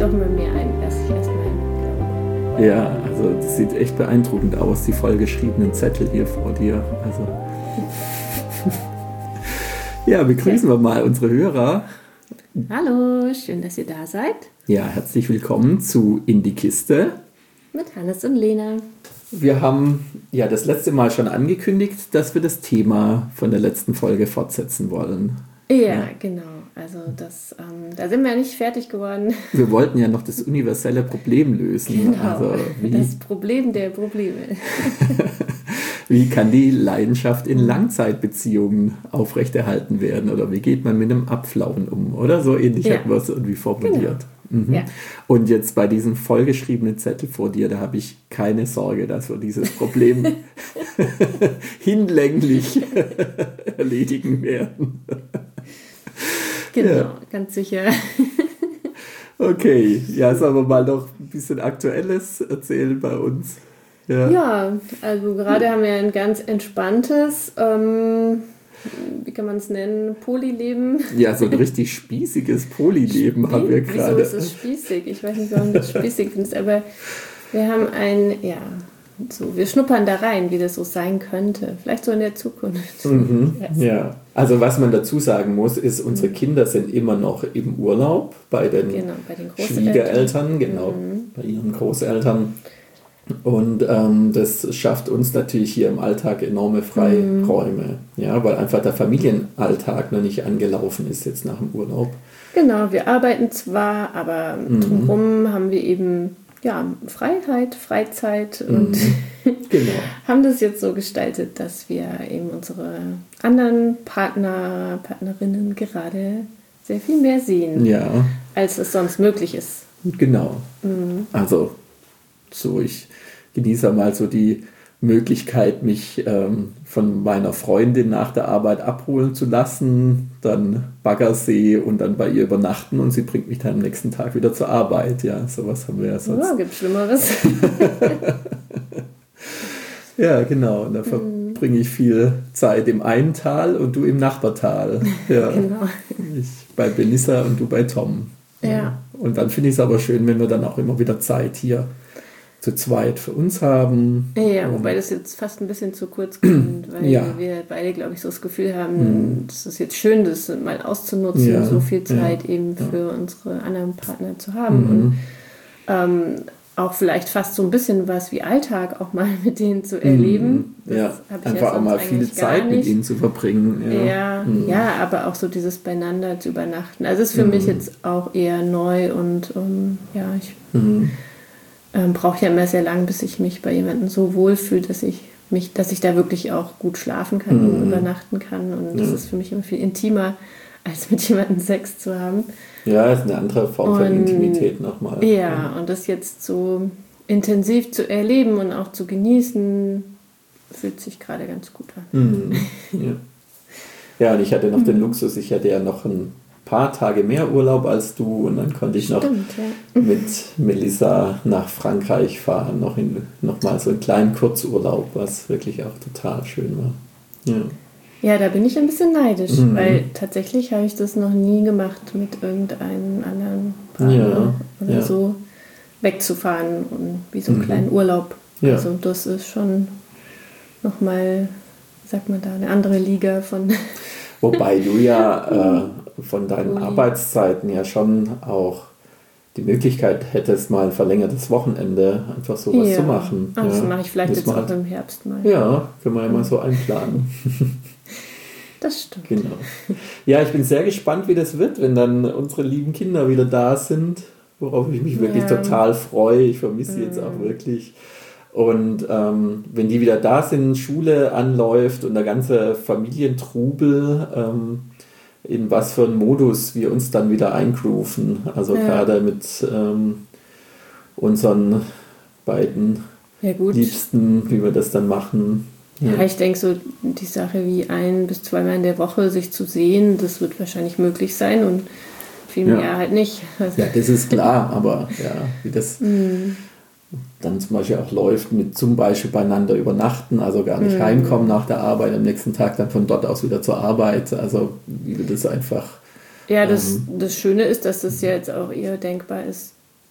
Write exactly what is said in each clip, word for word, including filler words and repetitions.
doch mal mehr ein, erst ich erstmal glaube. Ja, also das sieht echt beeindruckend aus, die vollgeschriebenen Zettel hier vor dir. Also ja, begrüßen wir mal unsere Hörer. Hallo, schön, dass ihr da seid. Ja, herzlich willkommen zu In die Kiste. Mit Hannes und Lena. Wir haben ja das letzte Mal schon angekündigt, dass wir das Thema von der letzten Folge fortsetzen wollen. Ja, ja. Genau. Also das, ähm, da sind wir ja nicht fertig geworden. Wir wollten ja noch das universelle Problem lösen. Genau, also wie, das Problem der Probleme. Wie kann die Leidenschaft in Langzeitbeziehungen aufrechterhalten werden? Oder wie geht man mit einem Abflauen um? Oder so ähnlich ja. hat man es irgendwie formuliert. Genau. Mhm. Ja. Und jetzt bei diesem vollgeschriebenen Zettel vor dir, da habe ich keine Sorge, dass wir dieses Problem hinlänglich erledigen werden. Genau, ja. Ganz sicher. Okay, ja, sollen wir mal noch ein bisschen Aktuelles erzählen bei uns? Ja, ja also gerade ja. haben wir ein ganz entspanntes, ähm, wie kann man es nennen, Polyleben. Ja, so ein richtig spießiges Polyleben Spie- haben wir gerade. Wieso ist es spießig? Ich weiß nicht, warum du es spießig findest, aber wir haben ein, ja, so, wir schnuppern da rein, wie das so sein könnte. Vielleicht so in der Zukunft. Mhm, ja, also was man dazu sagen muss, ist, unsere Kinder sind immer noch im Urlaub bei den, genau, bei den Schwiegereltern, genau, mhm. bei ihren Großeltern. Und ähm, das schafft uns natürlich hier im Alltag enorme Freiräume, mhm. ja, weil einfach der Familienalltag noch nicht angelaufen ist jetzt nach dem Urlaub. Genau, wir arbeiten zwar, aber mhm. drumherum haben wir eben ja, Freiheit, Freizeit und mhm. genau. haben das jetzt so gestaltet, dass wir eben unsere anderen Partner, Partnerinnen gerade sehr viel mehr sehen, ja. als es sonst möglich ist. Genau. Mhm. Also so, ich genieße mal so die Möglichkeit, mich ähm, von meiner Freundin nach der Arbeit abholen zu lassen, dann Baggersee und dann bei ihr übernachten und sie bringt mich dann am nächsten Tag wieder zur Arbeit. Ja, sowas haben wir ja sonst. Ja, gibt Schlimmeres. Ja, genau. Und da verbringe ich viel Zeit im einen Tal und du im Nachbartal. Ja. Genau. Ich bei Benissa und du bei Tom. Ja. Und dann finde ich es aber schön, wenn wir dann auch immer wieder Zeit hier zu zweit für uns haben. Ja, wobei das jetzt fast ein bisschen zu kurz kommt, weil ja. wir beide, glaube ich, so das Gefühl haben, mhm. es ist jetzt schön, das mal auszunutzen, ja. so viel Zeit ja. eben für ja. unsere anderen Partner zu haben mhm. und ähm, auch vielleicht fast so ein bisschen was wie Alltag auch mal mit denen zu erleben. Mhm. Ja, einfach auch mal viel Zeit mit ihnen zu verbringen. Ja, ja, mhm. ja, aber auch so dieses Beieinander zu übernachten. Also es ist für mhm. mich jetzt auch eher neu und um, ja, ich mhm. ähm, brauche ja immer sehr lang, bis ich mich bei jemandem so wohlfühle, dass ich mich, dass ich da wirklich auch gut schlafen kann mhm. und übernachten kann. Und das ja. ist für mich immer viel intimer, als mit jemandem Sex zu haben. Ja, ist eine andere Form und, von Intimität nochmal. Ja, ja, und das jetzt so intensiv zu erleben und auch zu genießen, fühlt sich gerade ganz gut an. Mhm. Ja. ja, und ich hatte noch mhm. den Luxus, ich hatte ja noch ein paar Tage mehr Urlaub als du und dann konnte ich noch Stimmt, ja. mit Melissa nach Frankreich fahren, noch, in, noch mal so einen kleinen Kurzurlaub, was wirklich auch total schön war. Ja. Ja, da bin ich ein bisschen neidisch, mhm. weil tatsächlich habe ich das noch nie gemacht, mit irgendeinem anderen Partner ja, oder ja. so wegzufahren und wie so einen mhm. kleinen Urlaub. Ja. Also das ist schon nochmal, wie sagt man da, eine andere Liga von... Wobei du ja äh, von deinen Ui. Arbeitszeiten ja schon auch die Möglichkeit hättest, mal ein verlängertes Wochenende einfach sowas ja. zu machen. Ach, ja. das mache ich vielleicht Müssen jetzt auch halt, im Herbst mal. Ja, können wir ja mal so einplanen. Das stimmt. Genau. Ja, ich bin sehr gespannt, wie das wird, wenn dann unsere lieben Kinder wieder da sind, worauf ich mich wirklich ja. total freue. Ich vermisse sie mhm. jetzt auch wirklich. Und ähm, wenn die wieder da sind, Schule anläuft und der ganze Familientrubel, ähm, in was für einen Modus wir uns dann wieder eingrooven. Also ja. gerade mit ähm, unseren beiden ja, gut. Liebsten, wie wir das dann machen. Ja, ja, ich denke so, die Sache wie ein- bis zweimal in der Woche sich zu sehen, das wird wahrscheinlich möglich sein und viel mehr ja. halt nicht. Also ja, das ist klar, aber ja, wie das mm. dann zum Beispiel auch läuft, mit zum Beispiel beieinander übernachten, also gar nicht mm. heimkommen nach der Arbeit, am nächsten Tag dann von dort aus wieder zur Arbeit, also wie wir das einfach... Ja, das, ähm, das Schöne ist, dass das ja jetzt auch eher denkbar ist,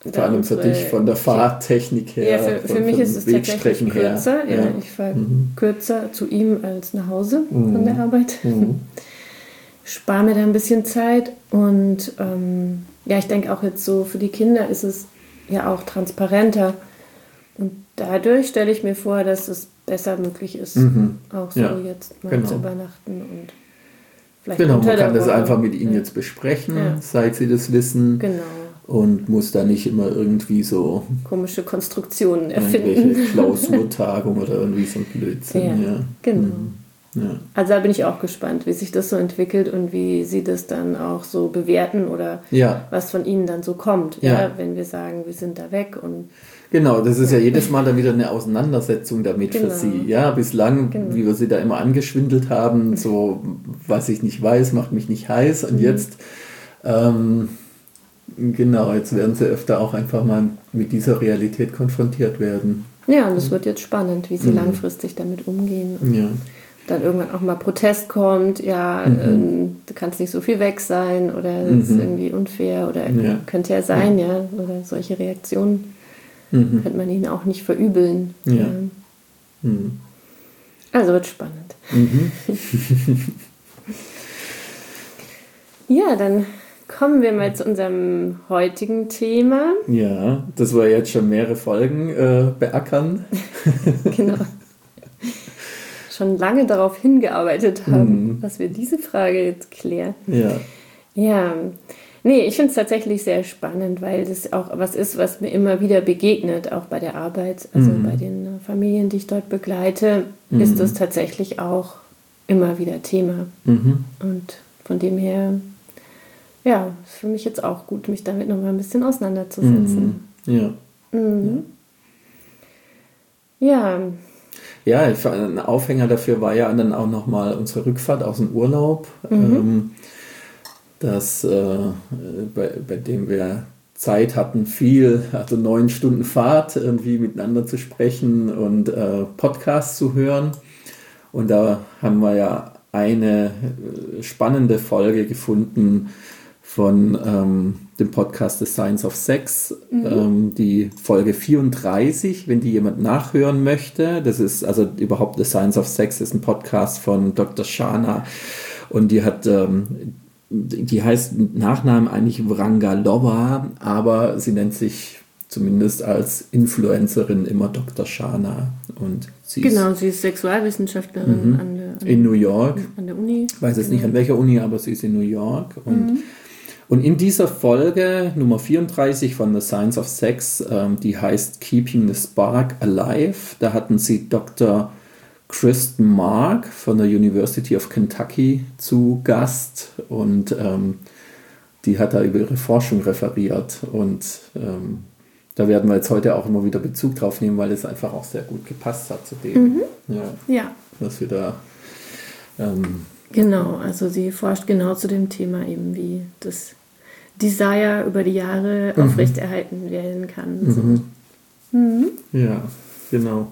Vor allem unsere, für dich von der Fahrtechnik her. Ja, für, für von, mich ist es tatsächlich kürzer. Ja, ja. Ich fahre mhm. kürzer zu ihm als nach Hause mhm. von der Arbeit. Mhm. Spare mir da ein bisschen Zeit. Und ähm, ja, ich denke auch jetzt so, für die Kinder ist es ja auch transparenter. Und dadurch stelle ich mir vor, dass es besser möglich ist, mhm. auch so ja. jetzt mal genau. zu übernachten und vielleicht genau, unter man kann der das Woche. einfach mit ihnen ja. jetzt besprechen, ja. seit sie das wissen. Genau. Und muss da nicht immer irgendwie so komische Konstruktionen erfinden. Irgendwelche Klausurtagung oder irgendwie so ein Blödsinn. Ja, ja. genau. Mhm. Ja. Also da bin ich auch gespannt, wie sich das so entwickelt und wie sie das dann auch so bewerten oder ja. was von ihnen dann so kommt, ja. Ja, wenn wir sagen, wir sind da weg. Und genau, das ist ja, ja jedes Mal dann wieder eine Auseinandersetzung damit genau. für sie. Ja, bislang, genau. wie wir sie da immer angeschwindelt haben, so, was ich nicht weiß, macht mich nicht heiß. Und mhm. jetzt, ähm, genau, jetzt werden sie öfter auch einfach mal mit dieser Realität konfrontiert werden. Ja, und es wird jetzt spannend, wie sie mhm. langfristig damit umgehen. Und ja. dann irgendwann auch mal Protest kommt, ja, mhm. ähm, du kannst nicht so viel weg sein oder das mhm. ist irgendwie unfair oder ja. könnte ja sein, ja, oder solche Reaktionen mhm. könnte man ihnen auch nicht verübeln. Ja. Ja. Mhm. Also wird spannend. Mhm. Ja, dann kommen wir mal zu unserem heutigen Thema. Ja, das wir jetzt schon mehrere Folgen äh, beackern. Genau. Schon lange darauf hingearbeitet haben, mhm. dass wir diese Frage jetzt klären. Ja. Ja, nee, ich finde es tatsächlich sehr spannend, weil das auch was ist, was mir immer wieder begegnet, auch bei der Arbeit, also mhm. bei den Familien, die ich dort begleite, mhm. ist das tatsächlich auch immer wieder Thema. Mhm. Und von dem her, ja, ist für mich jetzt auch gut, mich damit nochmal ein bisschen auseinanderzusetzen. Mhm. Ja. Mhm. Ja. Ja, ich, ein Aufhänger dafür war ja dann auch nochmal unsere Rückfahrt aus dem Urlaub, Mhm. ähm, das, äh, bei, bei dem wir Zeit hatten, viel, also neun Stunden Fahrt, irgendwie miteinander zu sprechen und äh, Podcasts zu hören. Und da haben wir ja eine spannende Folge gefunden von ähm, dem Podcast The Science of Sex, mhm. ähm, die Folge vierunddreißig, wenn die jemand nachhören möchte. Das ist also überhaupt The Science of Sex ist ein Podcast von Doktor Shana und die hat, ähm, die heißt mit Nachnamen eigentlich Wrangalova, aber sie nennt sich zumindest als Influencerin immer Doktor Shana. Und sie genau, ist, sie ist Sexualwissenschaftlerin mhm, an, der, an, in New York. An der Uni. Ich weiß jetzt genau. nicht an welcher Uni, aber sie ist in New York. Und, mhm. und in dieser Folge, Nummer vierunddreißig von The Science of Sex, ähm, die heißt Keeping the Spark Alive, da hatten sie Doktor Kristen Mark von der University of Kentucky zu Gast und ähm, die hat da über ihre Forschung referiert und ähm, da werden wir jetzt heute auch immer wieder Bezug drauf nehmen, weil es einfach auch sehr gut gepasst hat zu dem, mhm. ja, ja. was wir da ähm, genau, also sie forscht genau zu dem Thema eben, wie das Desire über die Jahre mhm. aufrechterhalten werden kann. Mhm. So. Mhm. Ja, genau.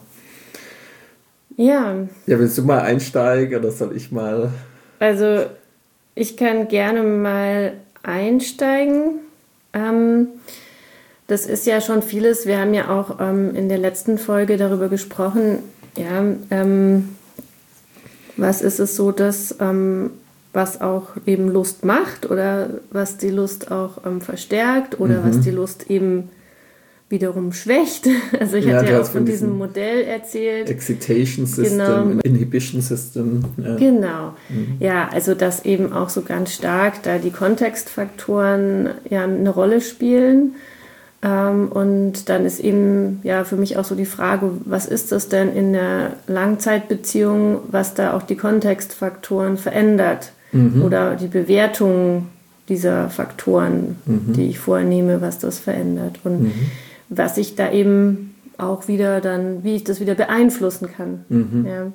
Ja. Ja, willst du mal einsteigen oder soll ich mal? Also ich kann gerne mal einsteigen. Ähm, das ist ja schon vieles. Wir haben ja auch ähm, in der letzten Folge darüber gesprochen, ja, ähm, was ist es so, dass ähm, was auch eben Lust macht oder was die Lust auch ähm, verstärkt oder mhm. was die Lust eben wiederum schwächt. Also ich ja, hatte ja auch von diesem Modell erzählt. Excitation System, genau. Inhibition System. Ja. Genau. Mhm. Ja, also dass eben auch so ganz stark da die Kontextfaktoren ja eine Rolle spielen. Ähm, und dann ist eben ja für mich auch so die Frage, was ist das denn in der Langzeitbeziehung, was da auch die Kontextfaktoren verändert mhm. oder die Bewertung dieser Faktoren, mhm. die ich vornehme, was das verändert. Und mhm. was ich da eben auch wieder dann, wie ich das wieder beeinflussen kann. Mhm. Ja.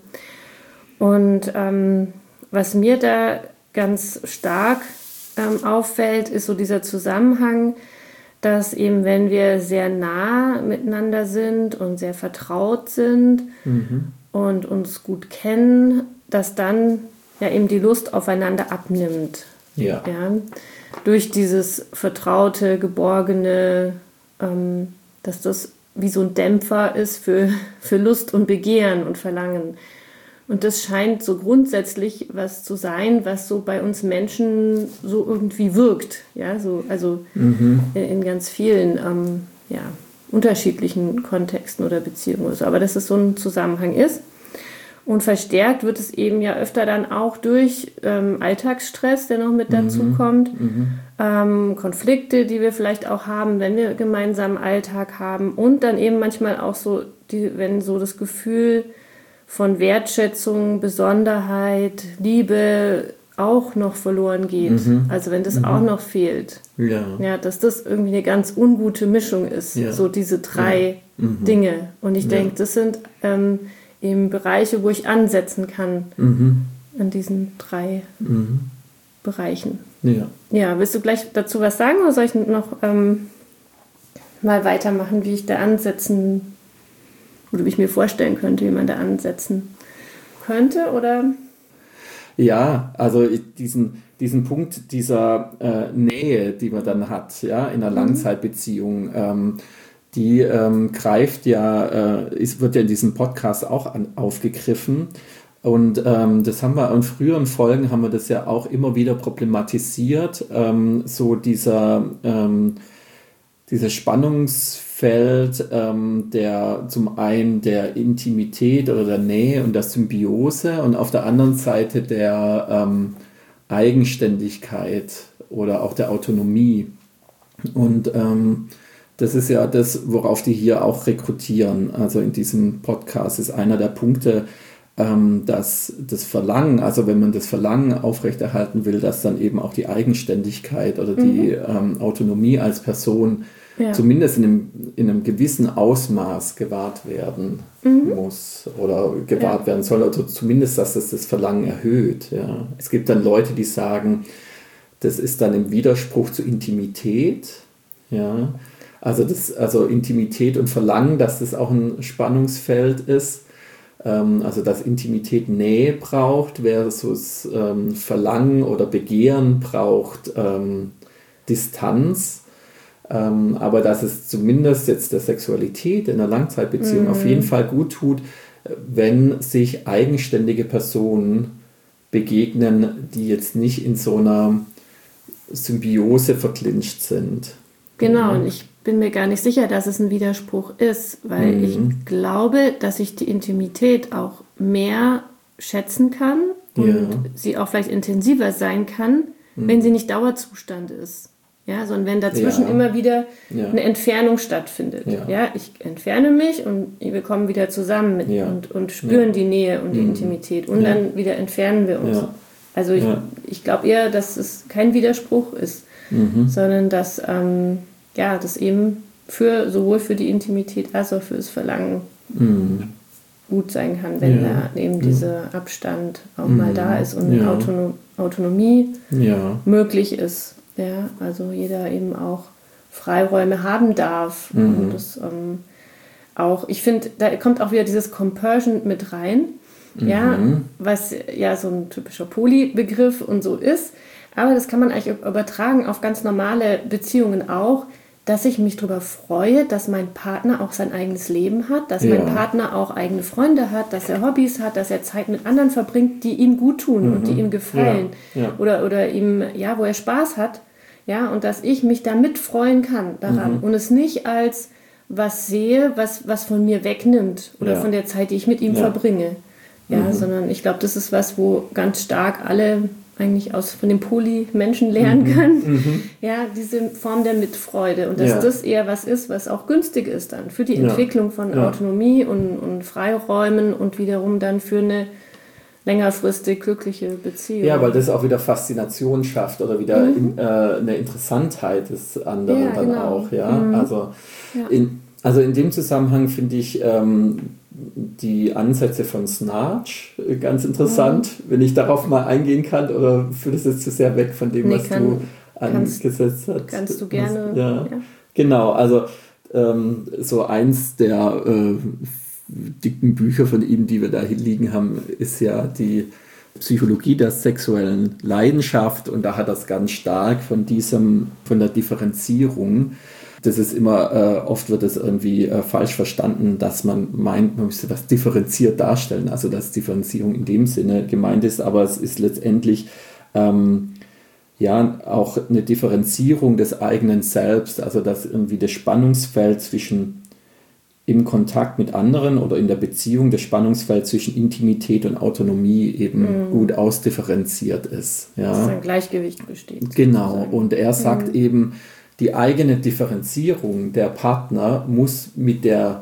Und ähm, was mir da ganz stark ähm, auffällt, ist so dieser Zusammenhang, dass eben, wenn wir sehr nah miteinander sind und sehr vertraut sind mhm. und uns gut kennen, dass dann ja eben die Lust aufeinander abnimmt. Ja. Ja. Durch dieses vertraute, geborgene, ähm, dass das wie so ein Dämpfer ist für, für Lust und Begehren und Verlangen. Und das scheint so grundsätzlich was zu sein, was so bei uns Menschen so irgendwie wirkt. Ja, so, also mhm. in ganz vielen ähm, ja, unterschiedlichen Kontexten oder Beziehungen oder so. Aber dass es so ein Zusammenhang ist. Und verstärkt wird es eben ja öfter dann auch durch ähm, Alltagsstress, der noch mit dazu mhm. kommt. Mhm. Ähm, Konflikte, die wir vielleicht auch haben, wenn wir gemeinsam Alltag haben. Und dann eben manchmal auch so, die, wenn so das Gefühl von Wertschätzung, Besonderheit, Liebe auch noch verloren geht. Mhm. Also wenn das mhm. auch noch fehlt. Ja. Ja, dass das irgendwie eine ganz ungute Mischung ist. Ja. So diese drei ja. mhm. Dinge. Und ich ja. denke, das sind ähm, eben Bereiche, wo ich ansetzen kann mhm. an diesen drei mhm. Bereichen. Ja. Ja, willst du gleich dazu was sagen oder soll ich noch ähm, mal weitermachen, wie ich da ansetzen oder wie ich mir vorstellen könnte, wie man da ansetzen könnte, oder? Ja, also diesen, diesen Punkt dieser äh, Nähe, die man dann hat, ja, in einer Langzeitbeziehung, ähm, die ähm, greift ja, äh, ist, wird ja in diesem Podcast auch an, aufgegriffen. Und ähm, das haben wir in früheren Folgen, haben wir das ja auch immer wieder problematisiert, ähm, so dieser, ähm, dieses Spannungsfeld ähm, der zum einen der Intimität oder der Nähe und der Symbiose und auf der anderen Seite der ähm, Eigenständigkeit oder auch der Autonomie. Und ähm, das ist ja das, worauf die hier auch rekrutieren. Also in diesem Podcast ist einer der Punkte, ähm, dass das Verlangen, also wenn man das Verlangen aufrechterhalten will, dass dann eben auch die Eigenständigkeit oder die mhm. ähm, Autonomie als Person ja. zumindest in einem, in einem gewissen Ausmaß gewahrt werden mhm. muss oder gewahrt ja. werden soll. Also zumindest, dass das das Verlangen erhöht. Ja. Es gibt dann Leute, die sagen, das ist dann im Widerspruch zur Intimität. Ja. Also, das, also Intimität und Verlangen, dass das auch ein Spannungsfeld ist. Ähm, also dass Intimität Nähe braucht, versus ähm, Verlangen oder Begehren braucht ähm, Distanz. Ähm, aber dass es zumindest jetzt der Sexualität in einer Langzeitbeziehung mhm. auf jeden Fall gut tut, wenn sich eigenständige Personen begegnen, die jetzt nicht in so einer Symbiose verklincht sind. Genau, und ich bin mir gar nicht sicher, dass es ein Widerspruch ist, weil mhm. ich glaube, dass ich die Intimität auch mehr schätzen kann und ja. sie auch vielleicht intensiver sein kann, mhm. wenn sie nicht Dauerzustand ist. Ja, sondern wenn dazwischen ja. immer wieder ja. eine Entfernung stattfindet. Ja. ja, ich entferne mich und wir kommen wieder zusammen mit ja. und, und spüren ja. die Nähe und die mhm. Intimität und ja. dann wieder entfernen wir uns. Ja. Also ich, ja. ich glaube eher, dass es kein Widerspruch ist, mhm. sondern dass ähm, ja, das eben für sowohl für die Intimität als auch für das Verlangen mhm. gut sein kann, wenn ja. da eben ja. dieser Abstand auch mhm. mal da ist und ja. Autonom- Autonomie ja. möglich ist. Ja, also jeder eben auch Freiräume haben darf. Mhm. Und das ähm, auch, ich finde, da kommt auch wieder dieses Compersion mit rein, mhm. ja, was ja so ein typischer Poly-Begriff und so ist. Aber das kann man eigentlich übertragen auf ganz normale Beziehungen auch, dass ich mich darüber freue, dass mein Partner auch sein eigenes Leben hat, dass ja. mein Partner auch eigene Freunde hat, dass er Hobbys hat, dass er Zeit mit anderen verbringt, die ihm gut tun mhm. und die ihm gefallen ja. Ja. Oder, oder ihm, ja, wo er Spaß hat. Ja, und dass ich mich da mitfreuen kann daran mhm. und es nicht als was sehe, was, was von mir wegnimmt oder ja. von der Zeit, die ich mit ihm ja. verbringe. Ja, mhm. sondern ich glaube, das ist was, wo ganz stark alle eigentlich aus von den Poly-Menschen lernen mhm. können. Mhm. Ja, diese Form der Mitfreude und dass ja. das eher was ist, was auch günstig ist dann für die ja. Entwicklung von ja. Autonomie und, und Freiräumen und wiederum dann für eine längerfristig glückliche Beziehung. Ja, weil das auch wieder Faszination schafft oder wieder mhm. in, äh, eine Interessantheit des anderen ja, dann genau. auch. Ja? Mhm. Also, ja. In, also in dem Zusammenhang finde ich ähm, die Ansätze von Snarch ganz interessant, mhm. wenn ich darauf mal eingehen kann, oder führt es jetzt zu sehr weg von dem, nee, was kann, du angesetzt hast? Kannst du gerne. Ja. Ja. Genau, also ähm, so eins der äh, dicken Bücher von ihm, die wir da liegen haben, ist ja die Psychologie der sexuellen Leidenschaft, und da hat das ganz stark von diesem, von der Differenzierung. das ist immer, äh, oft wird es irgendwie äh, falsch verstanden, dass man meint, man müsste was differenziert darstellen, also dass Differenzierung in dem Sinne gemeint ist, aber es ist letztendlich ähm, ja auch eine Differenzierung des eigenen Selbst, also dass irgendwie das Spannungsfeld zwischen im Kontakt mit anderen oder in der Beziehung, das Spannungsfeld zwischen Intimität und Autonomie eben mhm. gut ausdifferenziert ist. Ja. Dass ein Gleichgewicht besteht. Genau, sozusagen. Und er sagt mhm. eben, die eigene Differenzierung der Partner muss mit der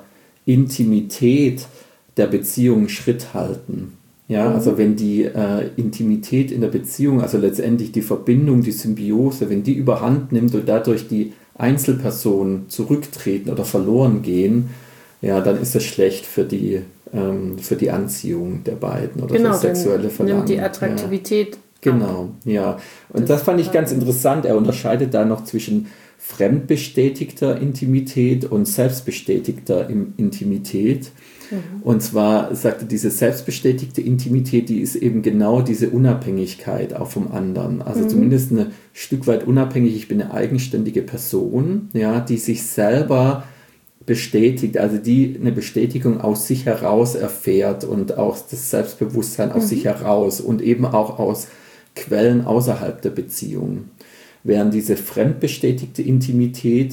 Intimität der Beziehung Schritt halten. Ja, mhm. also wenn die äh, Intimität in der Beziehung, also letztendlich die Verbindung, die Symbiose, wenn die überhand nimmt und dadurch die Einzelpersonen zurücktreten oder verloren gehen, ja, dann ist das schlecht für die, ähm, für die Anziehung der beiden oder genau, für sexuelle Verlangen. Nimmt die Attraktivität ja. Genau, ja. Und das, das fand ich ganz interessant. Er unterscheidet da noch zwischen fremdbestätigter Intimität und selbstbestätigter Intimität. Mhm. Und zwar sagte diese selbstbestätigte Intimität, die ist eben genau diese Unabhängigkeit auch vom anderen. Also mhm. zumindest ein Stück weit unabhängig. Ich bin eine eigenständige Person, ja, die sich selber bestätigt, also die eine Bestätigung aus sich heraus erfährt und auch das Selbstbewusstsein aus mhm. sich heraus und eben auch aus Quellen außerhalb der Beziehung. Während diese fremdbestätigte Intimität,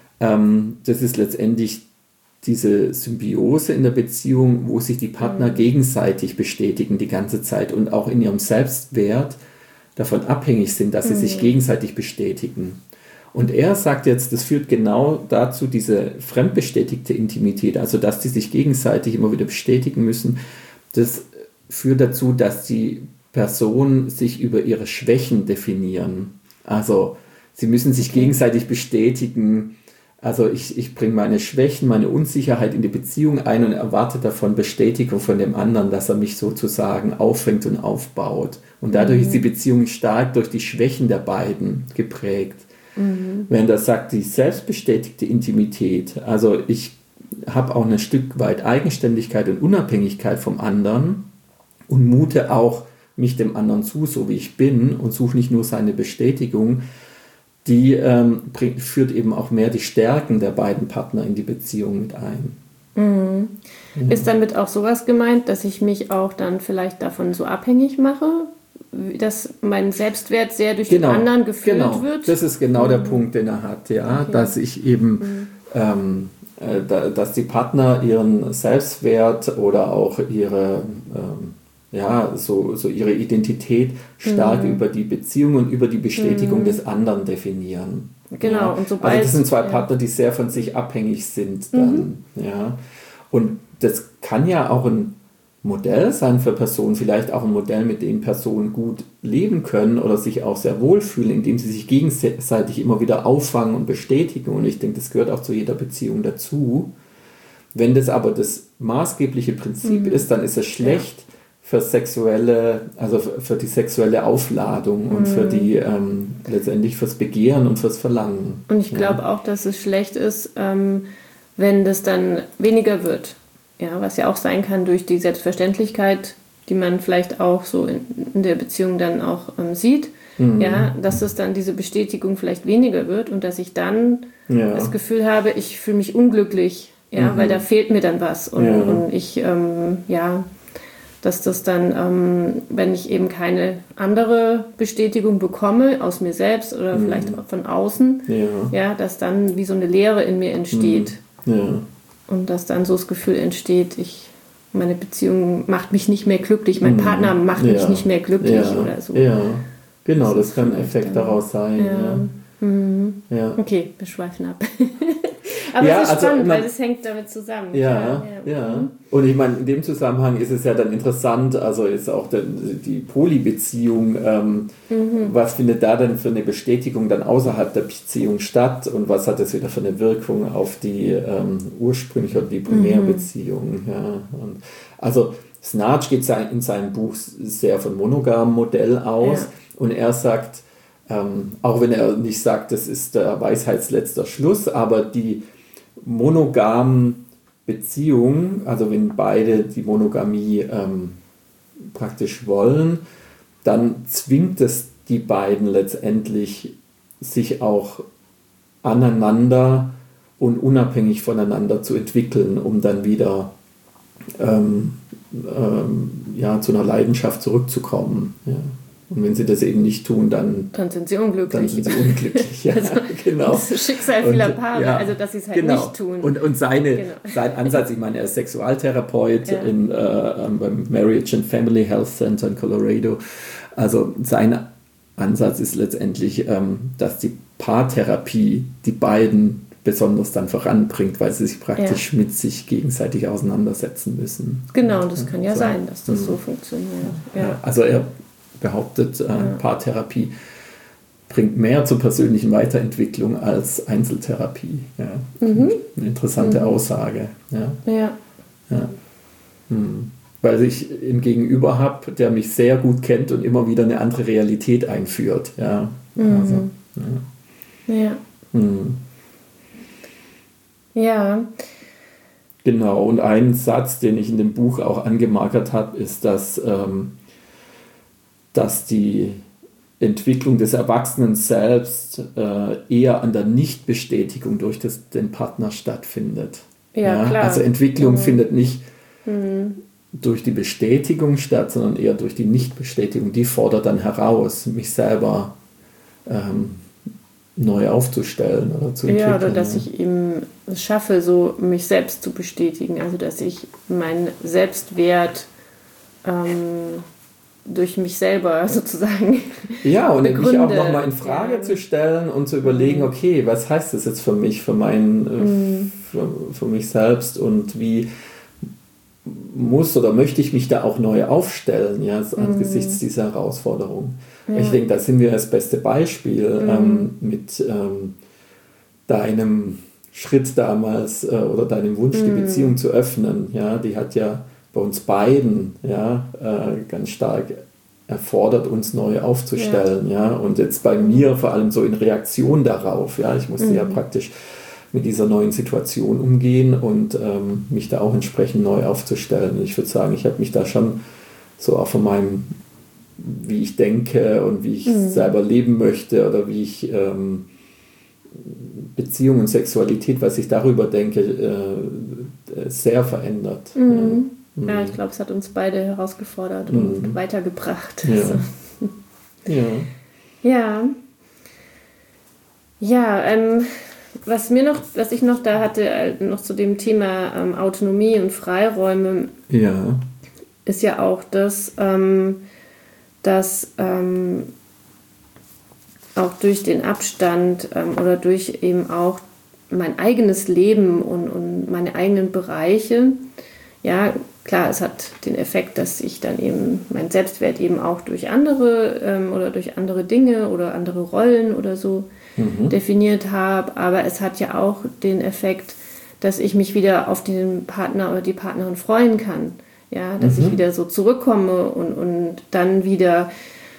ähm, das ist letztendlich diese Symbiose in der Beziehung, wo sich die Partner mhm. gegenseitig bestätigen die ganze Zeit und auch in ihrem Selbstwert davon abhängig sind, dass sie mhm. sich gegenseitig bestätigen. Und er sagt jetzt, das führt genau dazu, diese fremdbestätigte Intimität, also dass die sich gegenseitig immer wieder bestätigen müssen, das führt dazu, dass die Personen sich über ihre Schwächen definieren. Also sie müssen sich okay. gegenseitig bestätigen. Also ich, ich bringe meine Schwächen, meine Unsicherheit in die Beziehung ein und erwarte davon Bestätigung von dem anderen, dass er mich sozusagen auffängt und aufbaut. Und dadurch mhm. ist die Beziehung stark durch die Schwächen der beiden geprägt. Mhm. Wenn er sagt, die selbstbestätigte Intimität, also ich habe auch ein Stück weit Eigenständigkeit und Unabhängigkeit vom anderen und mute auch mich dem anderen zu, so wie ich bin und suche nicht nur seine Bestätigung, die ähm, bringt, führt eben auch mehr die Stärken der beiden Partner in die Beziehung mit ein. Mhm. Mhm. Ist damit auch sowas gemeint, dass ich mich auch dann vielleicht davon so abhängig mache, dass mein Selbstwert sehr durch genau, den anderen geführt genau. wird? Das ist genau mhm. der Punkt, den er hat, ja, okay. dass ich eben, mhm. ähm, äh, da, dass die Partner ihren Selbstwert oder auch ihre ähm, ja, so, so ihre Identität stark mhm. über die Beziehung und über die Bestätigung mhm. des anderen definieren. Genau. Ja. Und sobald, also das sind zwei ja. Partner, die sehr von sich abhängig sind dann. Mhm. Ja. Und das kann ja auch ein Modell sein für Personen, vielleicht auch ein Modell, mit dem Personen gut leben können oder sich auch sehr wohlfühlen, indem sie sich gegenseitig immer wieder auffangen und bestätigen. Und ich denke, das gehört auch zu jeder Beziehung dazu. Wenn das aber das maßgebliche Prinzip mhm. ist, dann ist es schlecht, ja. für sexuelle, also für die sexuelle Aufladung und mm. für die ähm, letztendlich fürs Begehren und fürs Verlangen. Und ich glaube ja. auch, dass es schlecht ist, ähm, wenn das dann weniger wird. Ja, was ja auch sein kann durch die Selbstverständlichkeit, die man vielleicht auch so in, in der Beziehung dann auch ähm, sieht. Mm. Ja, dass es dann diese Bestätigung vielleicht weniger wird und dass ich dann ja. das Gefühl habe, ich fühle mich unglücklich, ja, mm-hmm. weil da fehlt mir dann was und, ja. und ich, ähm, ja, dass das dann, ähm, wenn ich eben keine andere Bestätigung bekomme, aus mir selbst oder mhm. vielleicht auch von außen, ja. ja, dass dann wie so eine Leere in mir entsteht. Mhm. Ja. Und dass dann so das Gefühl entsteht, ich, meine Beziehung macht mich nicht mehr glücklich, mein mhm. Partner macht ja. mich nicht mehr glücklich ja. oder so. Ja, genau, das, das kann ein Effekt dann daraus sein. Ja. Ja. Mhm. Ja. Okay, wir schweifen ab. Aber ja, es ist also spannend, man, weil das hängt damit zusammen. Ja, ja. ja. Und ich meine, in dem Zusammenhang ist es ja dann interessant, also jetzt auch die, die Polybeziehung, ähm, mhm. was findet da denn für eine Bestätigung dann außerhalb der Beziehung statt und was hat das wieder für eine Wirkung auf die ähm, ursprüngliche oder die Primärbeziehung. Mhm. Ja. Und also Snarch geht in seinem Buch sehr von monogamem Modell aus ja. und er sagt, ähm, auch wenn er nicht sagt, das ist der Weisheitsletzter Schluss, aber die monogamen Beziehungen, also wenn beide die Monogamie ähm, praktisch wollen, dann zwingt es die beiden letztendlich, sich auch aneinander und unabhängig voneinander zu entwickeln, um dann wieder ähm, ähm, ja, zu einer Leidenschaft zurückzukommen. Ja. Und wenn sie das eben nicht tun, dann, dann sind sie unglücklich. Dann sind sie unglücklich, ja, also, genau. Das ist Schicksal vieler Paare, ja, also dass sie es halt genau. nicht tun. Und, und seine, genau. sein Ansatz, ich meine, er ist Sexualtherapeut ja. in, äh, beim Marriage and Family Health Center in Colorado. Also sein Ansatz ist letztendlich, ähm, dass die Paartherapie die beiden besonders dann voranbringt, weil sie sich praktisch ja. mit sich gegenseitig auseinandersetzen müssen. Genau, und das kann ja so. sein, dass das mhm. so funktioniert. Ja. Ja, also er behauptet, äh, ja. Paartherapie bringt mehr zur persönlichen Weiterentwicklung als Einzeltherapie. Ja. Mhm. Eine interessante mhm. Aussage. Ja. ja. ja. Hm. Weil ich einen Gegenüber habe, der mich sehr gut kennt und immer wieder eine andere Realität einführt. Ja. Mhm. Also, ja. Ja. Hm. Ja. Genau, und ein Satz, den ich in dem Buch auch angemarkert habe, ist, dass, ähm, dass die Entwicklung des Erwachsenen selbst äh, eher an der Nichtbestätigung durch das, den Partner stattfindet. Ja, ja? klar. Also Entwicklung mhm. findet nicht mhm. durch die Bestätigung statt, sondern eher durch die Nichtbestätigung. Die fordert dann heraus, mich selber ähm, neu aufzustellen oder zu entwickeln. Ja, oder dass ja. ich eben es schaffe, so mich selbst zu bestätigen. Also dass ich meinen Selbstwert ähm, durch mich selber sozusagen ja, und begründe. mich auch nochmal in Frage ja. zu stellen und zu überlegen, mhm. okay, was heißt das jetzt für mich, für, mein, äh, mhm. für, für mich selbst und wie muss oder möchte ich mich da auch neu aufstellen, ja, angesichts mm. dieser Herausforderung. Ja. Ich denke, da sind wir das beste Beispiel mm. ähm, mit ähm, deinem Schritt damals äh, oder deinem Wunsch, mm. die Beziehung zu öffnen. Ja, die hat ja bei uns beiden ja, äh, ganz stark erfordert, uns neu aufzustellen. Ja. Ja. Und jetzt bei mir vor allem so in Reaktion darauf. Ja, ich musste mm. ja praktisch mit dieser neuen Situation umgehen und ähm, mich da auch entsprechend neu aufzustellen. Ich würde sagen, ich habe mich da schon so auch von meinem, wie ich denke und wie ich mhm. selber leben möchte oder wie ich ähm, Beziehung und Sexualität, was ich darüber denke, äh, sehr verändert. Mhm. Ja, ja, ich glaube, es hat uns beide herausgefordert mhm. und weitergebracht. Ja. Also. ja. Ja. Ja, ähm, Was mir noch, was ich noch da hatte, noch zu dem Thema ähm, Autonomie und Freiräume, ja. ist ja auch das, ähm, dass ähm, auch durch den Abstand ähm, oder durch eben auch mein eigenes Leben und, und meine eigenen Bereiche, ja, klar, es hat den Effekt, dass ich dann eben meinen Selbstwert eben auch durch andere ähm, oder durch andere Dinge oder andere Rollen oder so Mhm. definiert habe, aber es hat ja auch den Effekt, dass ich mich wieder auf den Partner oder die Partnerin freuen kann, ja, dass mhm. ich wieder so zurückkomme und, und dann wieder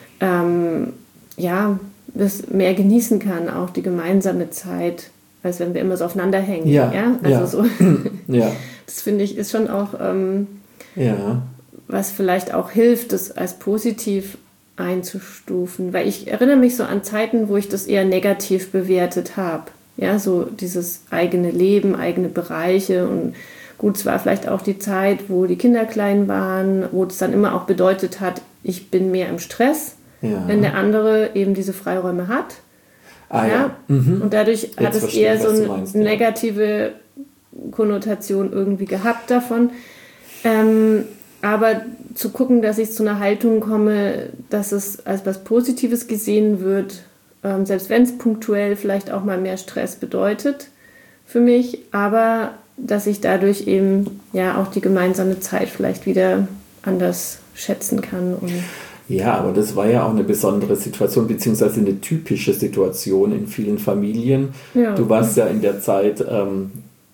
ähm, ja, das mehr genießen kann, auch die gemeinsame Zeit, als wenn wir immer so aufeinander hängen. Ja, ja? Also ja. so. ja. Das finde ich ist schon auch ähm, ja. was vielleicht auch hilft, das als positiv einzustufen, weil ich erinnere mich so an Zeiten, wo ich das eher negativ bewertet habe. Ja, so dieses eigene Leben, eigene Bereiche und gut, es war vielleicht auch die Zeit, wo die Kinder klein waren, wo es dann immer auch bedeutet hat, ich bin mehr im Stress, ja. wenn der andere eben diese Freiräume hat. Ah, ja. ja. Mhm. Und dadurch Jetzt hat es verstehe, eher so eine meinst, negative ja. Konnotation irgendwie gehabt davon. Ähm, aber zu gucken, dass ich zu einer Haltung komme, dass es als was Positives gesehen wird, ähm, selbst wenn es punktuell vielleicht auch mal mehr Stress bedeutet für mich, aber dass ich dadurch eben ja auch die gemeinsame Zeit vielleicht wieder anders schätzen kann. Und ja, aber das war ja auch eine besondere Situation, beziehungsweise eine typische Situation in vielen Familien. Ja. Du warst ja in der Zeit ähm,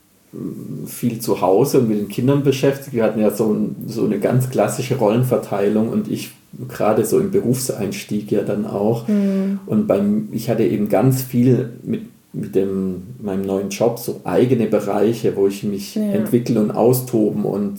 viel zu Hause und mit den Kindern beschäftigt. Wir hatten ja so, ein, so eine ganz klassische Rollenverteilung und ich gerade so im Berufseinstieg ja dann auch. Mhm. Und beim, ich hatte eben ganz viel mit, mit dem, meinem neuen Job so eigene Bereiche, wo ich mich ja. entwickeln und austoben und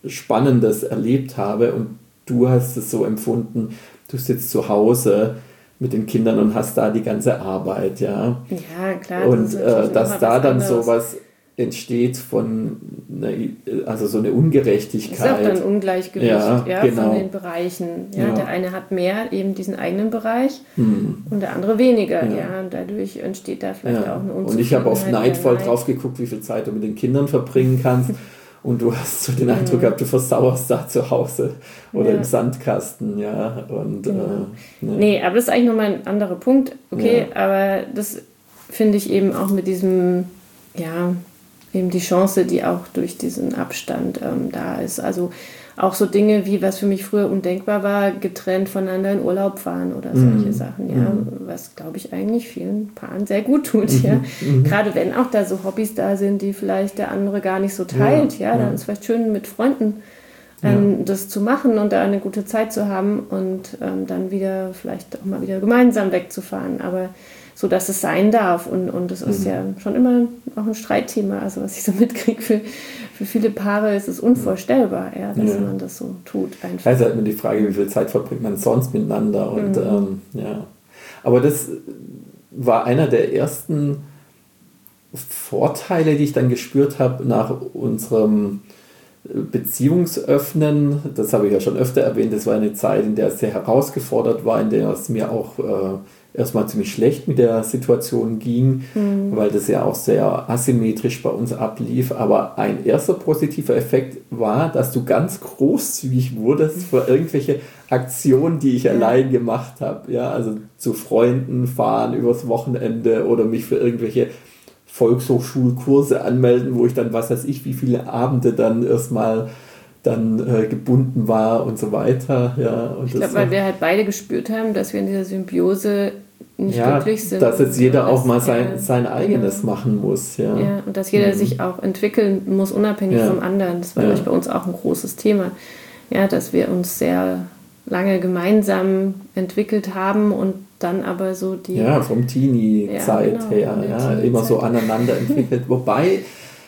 Spannendes erlebt habe. Und du hast es so empfunden, du sitzt zu Hause mit den Kindern und hast da die ganze Arbeit, ja. Ja, klar. Und das äh, dass da dann sowas entsteht von, eine, also so eine Ungerechtigkeit. Das ist auch dann Ungleichgewicht ja, ja, genau. von den Bereichen. Ja, ja. Der eine hat mehr, eben diesen eigenen Bereich hm. und der andere weniger. Ja. Ja, und dadurch entsteht da vielleicht ja. auch eine Unzufriedenheit. Und ich habe oft neidvoll Neid. drauf geguckt, wie viel Zeit du mit den Kindern verbringen kannst. Und du hast so den Eindruck gehabt, du versauerst da zu Hause oder ja. im Sandkasten, ja. Und, genau. äh, ne. Nee, aber das ist eigentlich nochmal ein anderer Punkt. Okay, ja. aber das finde ich eben auch mit diesem, ja, eben die Chance, die auch durch diesen Abstand ähm, da ist. Also auch so Dinge wie, was für mich früher undenkbar war, getrennt voneinander in Urlaub fahren oder solche mm. Sachen, ja, mm. was, glaube ich, eigentlich vielen Paaren sehr gut tut, mm-hmm. ja. Mm-hmm. Gerade wenn auch da so Hobbys da sind, die vielleicht der andere gar nicht so teilt, ja, ja, dann ja. ist es vielleicht schön, mit Freunden ähm, ja. das zu machen und da eine gute Zeit zu haben und ähm, dann wieder vielleicht auch mal wieder gemeinsam wegzufahren, aber so, dass es sein darf. Und, und das ist mhm. ja schon immer auch ein Streitthema. Also was ich so mitkriege, für, für viele Paare ist es unvorstellbar, ja, dass ja. man das so tut. Einfach. Also hat man die Frage, wie viel Zeit verbringt man sonst miteinander. Und, mhm. ähm, ja. Aber das war einer der ersten Vorteile, die ich dann gespürt habe nach unserem Beziehungsöffnen. Das habe ich ja schon öfter erwähnt. Das war eine Zeit, in der es sehr herausgefordert war, in der es mir auch äh, erstmal ziemlich schlecht mit der Situation ging, mhm. weil das ja auch sehr asymmetrisch bei uns ablief. Aber ein erster positiver Effekt war, dass du ganz großzügig wurdest für irgendwelche Aktionen, die ich ja. allein gemacht habe. Ja, also zu Freunden fahren übers Wochenende oder mich für irgendwelche Volkshochschulkurse anmelden, wo ich dann, was weiß ich, wie viele Abende dann erstmal dann äh, gebunden war und so weiter. Ja, und ich glaube, weil wir halt beide gespürt haben, dass wir in dieser Symbiose nicht ja, glücklich sind. Dass jetzt jeder auch mal sein, ja, sein eigenes ja. machen muss. Ja. ja, und dass jeder mhm. sich auch entwickeln muss, unabhängig ja. vom anderen. Das war ja. bei uns auch ein großes Thema. Ja, dass wir uns sehr lange gemeinsam entwickelt haben und dann aber so die... Ja, vom Teenie-Zeit ja, genau, her, ja, Teenie-Zeit. Immer so aneinander entwickelt. Wobei,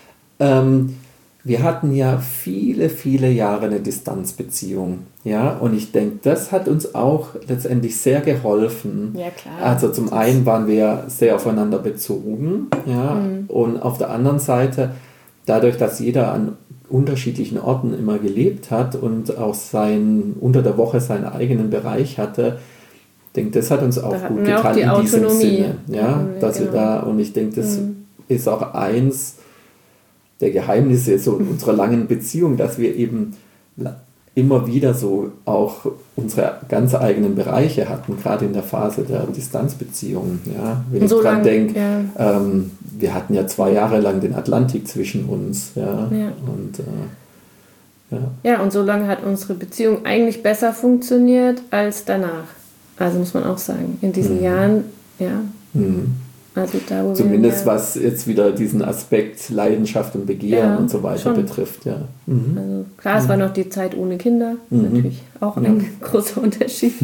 ähm, wir hatten ja viele, viele Jahre eine Distanzbeziehung. Ja, und ich denke, das hat uns auch letztendlich sehr geholfen. Ja, klar. Also zum einen waren wir sehr aufeinander bezogen, ja, mhm. und auf der anderen Seite, dadurch, dass jeder an unterschiedlichen Orten immer gelebt hat und auch sein, unter der Woche seinen eigenen Bereich hatte, ich denke, das hat uns auch da gut getan die in diesem Sinne. Ja, wir, dass genau. wir da, und ich denke, das mhm. ist auch eins der Geheimnisse so unserer langen Beziehung, dass wir eben immer wieder so auch unsere ganz eigenen Bereiche hatten, gerade in der Phase der Distanzbeziehung. Ja, wenn so ich dran denke, ja. ähm, wir hatten ja zwei Jahre lang den Atlantik zwischen uns. Ja, ja. Und, äh, ja. ja, und so lange hat unsere Beziehung eigentlich besser funktioniert als danach. Also muss man auch sagen, in diesen mhm. Jahren, ja. Mhm. Also da, wo Zumindest wir, was jetzt wieder diesen Aspekt Leidenschaft und Begehren ja, und so weiter schon. betrifft. Ja. Mhm. Also klar, es mhm. war noch die Zeit ohne Kinder, mhm. natürlich auch ein ja. großer Unterschied.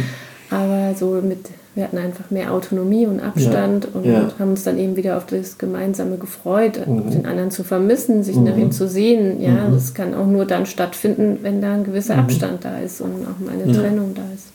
Aber so mit, wir hatten einfach mehr Autonomie und Abstand ja. und ja. haben uns dann eben wieder auf das Gemeinsame gefreut, mhm. den anderen zu vermissen, sich mhm. nach ihm zu sehen. Ja, mhm. das kann auch nur dann stattfinden, wenn da ein gewisser mhm. Abstand da ist und auch mal eine ja. Trennung da ist.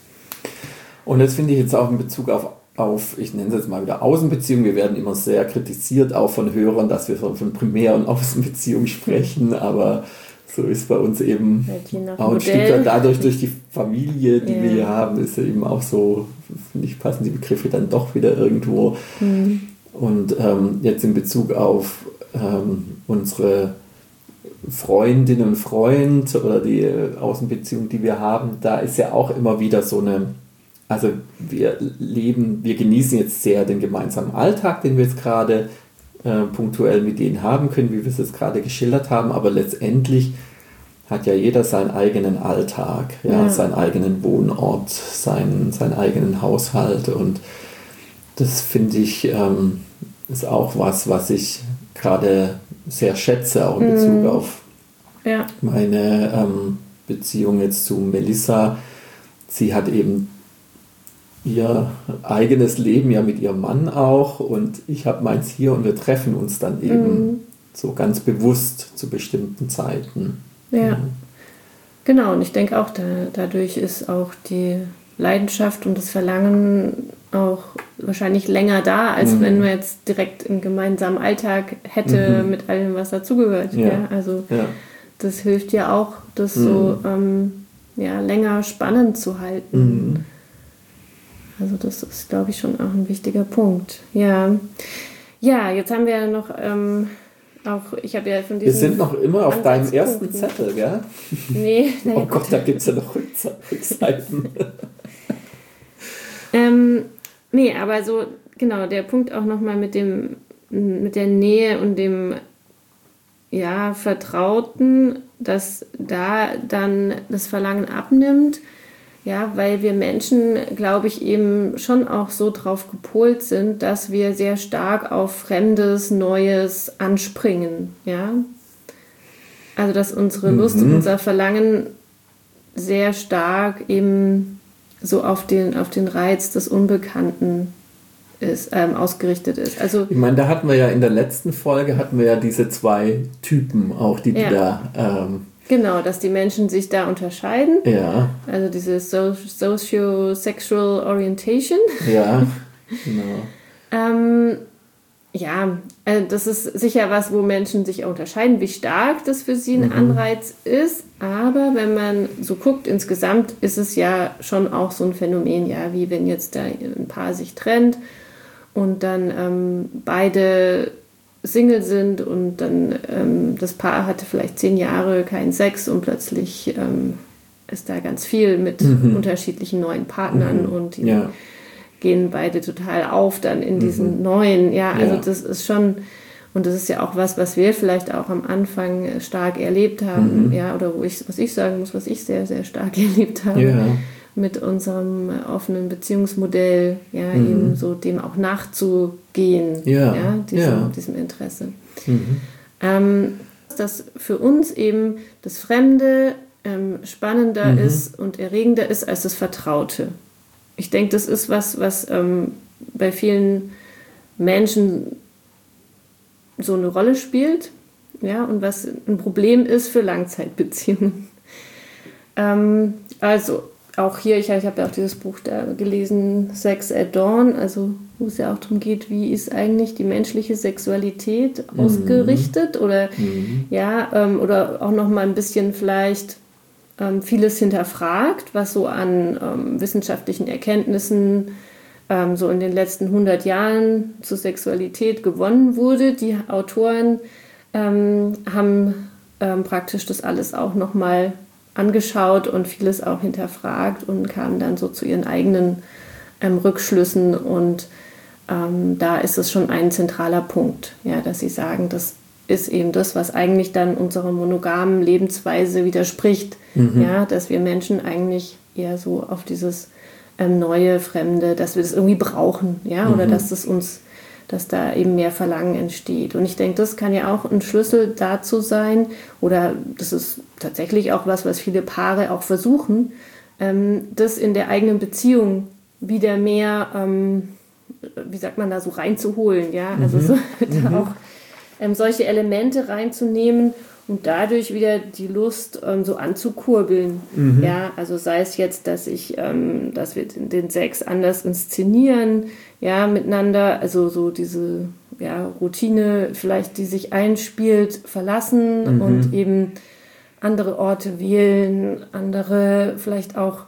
Und das finde ich jetzt auch in Bezug auf auf, ich nenne es jetzt mal wieder Außenbeziehungen. Wir werden immer sehr kritisiert, auch von Hörern, dass wir von Primär- und Außenbeziehungen sprechen, aber so ist bei uns eben halt auch ein Modell. Stück weit dadurch, durch die Familie, die ja. wir hier haben, ist ja eben auch so, finde ich, passen die Begriffe dann doch wieder irgendwo. Mhm. Und ähm, jetzt in Bezug auf ähm, unsere Freundin und Freund oder die Außenbeziehung, die wir haben, da ist ja auch immer wieder so eine, also wir leben, wir genießen jetzt sehr den gemeinsamen Alltag, den wir jetzt gerade äh, punktuell mit denen haben können, wie wir es jetzt gerade geschildert haben, aber letztendlich hat ja jeder seinen eigenen Alltag, ja, ja. seinen eigenen Wohnort, seinen, seinen eigenen Haushalt, und das finde ich ähm, ist auch was, was ich gerade sehr schätze, auch in Bezug mm. auf ja. meine ähm, Beziehung jetzt zu Melissa. Sie hat eben ihr eigenes Leben ja mit ihrem Mann auch, und ich habe meins hier, und wir treffen uns dann eben mhm. so ganz bewusst zu bestimmten Zeiten. Ja, mhm. genau, und ich denke auch, da, dadurch ist auch die Leidenschaft und das Verlangen auch wahrscheinlich länger da, als mhm. wenn man jetzt direkt einen gemeinsamen Alltag hätte mhm. mit allem, was dazugehört. Ja. Ja? Also ja. das hilft ja auch, das mhm. so ähm, ja, länger spannend zu halten. Mhm. Also das ist, glaube ich, schon auch ein wichtiger Punkt. Ja, ja, jetzt haben wir ja noch ähm, auch, ich habe ja von diesem... Wir sind noch immer auf deinem ersten Zettel, gell? Nee. Oh Gott, da gibt es ja noch Rückseiten. ähm, nee, aber so, genau, der Punkt auch nochmal mit dem, mit der Nähe und dem, ja, Vertrauten, dass da dann das Verlangen abnimmt, ja, weil wir Menschen, glaube ich, eben schon auch so drauf gepolt sind, dass wir sehr stark auf Fremdes, Neues anspringen, ja. Also, dass unsere Lust mhm. und unser Verlangen sehr stark eben so auf den, auf den Reiz des Unbekannten ist, ähm, ausgerichtet ist. Also, ich meine, da hatten wir ja in der letzten Folge hatten wir ja diese zwei Typen auch, die ja. da... Ähm, genau, dass die Menschen sich da unterscheiden. Ja. Also diese so- Socio-Sexual Orientation. Ja, genau. ähm, ja, also das ist sicher was, wo Menschen sich unterscheiden, wie stark das für sie ein mhm. Anreiz ist. Aber wenn man so guckt, insgesamt ist es ja schon auch so ein Phänomen, ja, wie wenn jetzt da ein Paar sich trennt und dann ähm, beide Single sind und dann ähm, das Paar hatte vielleicht zehn Jahre keinen Sex und plötzlich ähm, ist da ganz viel mit mhm. unterschiedlichen neuen Partnern mhm. und die ja. gehen beide total auf dann in diesen mhm. neuen, ja, also ja. das ist schon, und das ist ja auch was, was wir vielleicht auch am Anfang stark erlebt haben, mhm. ja, oder wo ich, was ich sagen muss, was ich sehr, sehr stark erlebt habe. Ja. Mit unserem offenen Beziehungsmodell, ja, mhm. eben so dem auch nachzugehen, ja, ja, diesem, ja. diesem Interesse. Mhm. Ähm, dass für uns eben das Fremde ähm, spannender mhm. ist und erregender ist als das Vertraute. Ich denke, das ist was, was ähm, bei vielen Menschen so eine Rolle spielt, ja, und was ein Problem ist für Langzeitbeziehungen. Ähm, also auch hier, ich, ich habe ja auch dieses Buch da gelesen, Sex at Dawn, also wo es ja auch darum geht, wie ist eigentlich die menschliche Sexualität mhm. ausgerichtet oder mhm. ja, ähm, oder auch noch mal ein bisschen vielleicht ähm, vieles hinterfragt, was so an ähm, wissenschaftlichen Erkenntnissen ähm, so in den letzten hundert Jahren zur Sexualität gewonnen wurde. Die Autoren ähm, haben ähm, praktisch das alles auch noch mal angeschaut und vieles auch hinterfragt und kamen dann so zu ihren eigenen ähm, Rückschlüssen und ähm, da ist es schon ein zentraler Punkt, ja, dass sie sagen, das ist eben das, was eigentlich dann unserer monogamen Lebensweise widerspricht, mhm. ja, dass wir Menschen eigentlich eher so auf dieses ähm, neue, Fremde, dass wir das irgendwie brauchen, ja, mhm. oder dass das uns dass da eben mehr Verlangen entsteht. Und ich denke, das kann ja auch ein Schlüssel dazu sein, oder das ist tatsächlich auch was, was viele Paare auch versuchen, ähm, das in der eigenen Beziehung wieder mehr, ähm, wie sagt man da, so reinzuholen, ja, also mhm. so, mhm. da auch ähm, solche Elemente reinzunehmen und dadurch wieder die Lust ähm, so anzukurbeln. Mhm. Ja, also sei es jetzt, dass ich, ähm, dass wir den, den Sex anders inszenieren, ja, miteinander, also so diese ja, Routine vielleicht, die sich einspielt, verlassen mhm. und eben andere Orte wählen, andere vielleicht auch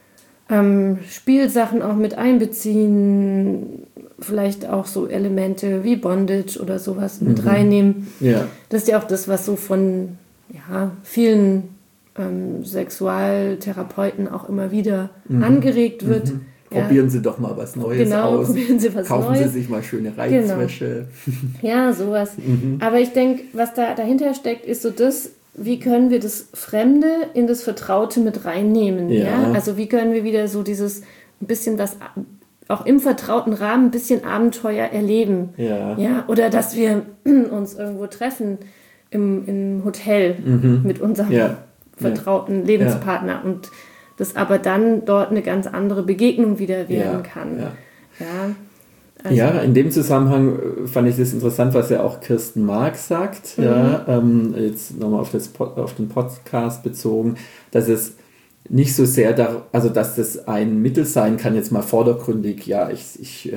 ähm, Spielsachen auch mit einbeziehen, vielleicht auch so Elemente wie Bondage oder sowas mhm. mit reinnehmen. Ja. Das ist ja auch das, was so von ja, vielen ähm, Sexualtherapeuten auch immer wieder mhm. angeregt wird. Mhm. Probieren ja. Sie doch mal was Neues genau, aus. Probieren Sie was Kaufen Neues. Sie sich mal schöne Reizwäsche. Genau. Ja, sowas. Mhm. Aber ich denke, was da dahinter steckt, ist so das, wie können wir das Fremde in das Vertraute mit reinnehmen? Ja. Ja? Also wie können wir wieder so dieses ein bisschen was auch im vertrauten Rahmen ein bisschen Abenteuer erleben. Ja. Ja? Oder dass wir uns irgendwo treffen im, im Hotel mhm. mit unserem ja. vertrauten ja. Lebenspartner ja. und das aber dann dort eine ganz andere Begegnung wieder werden ja. kann. Ja. Ja. Also ja, in dem Zusammenhang fand ich das interessant, was ja auch Kirsten Marx sagt, mhm. ja, ähm, jetzt nochmal auf, das, auf den Podcast bezogen, dass es nicht so sehr, da, also dass das ein Mittel sein kann, jetzt mal vordergründig, ja, ich, ich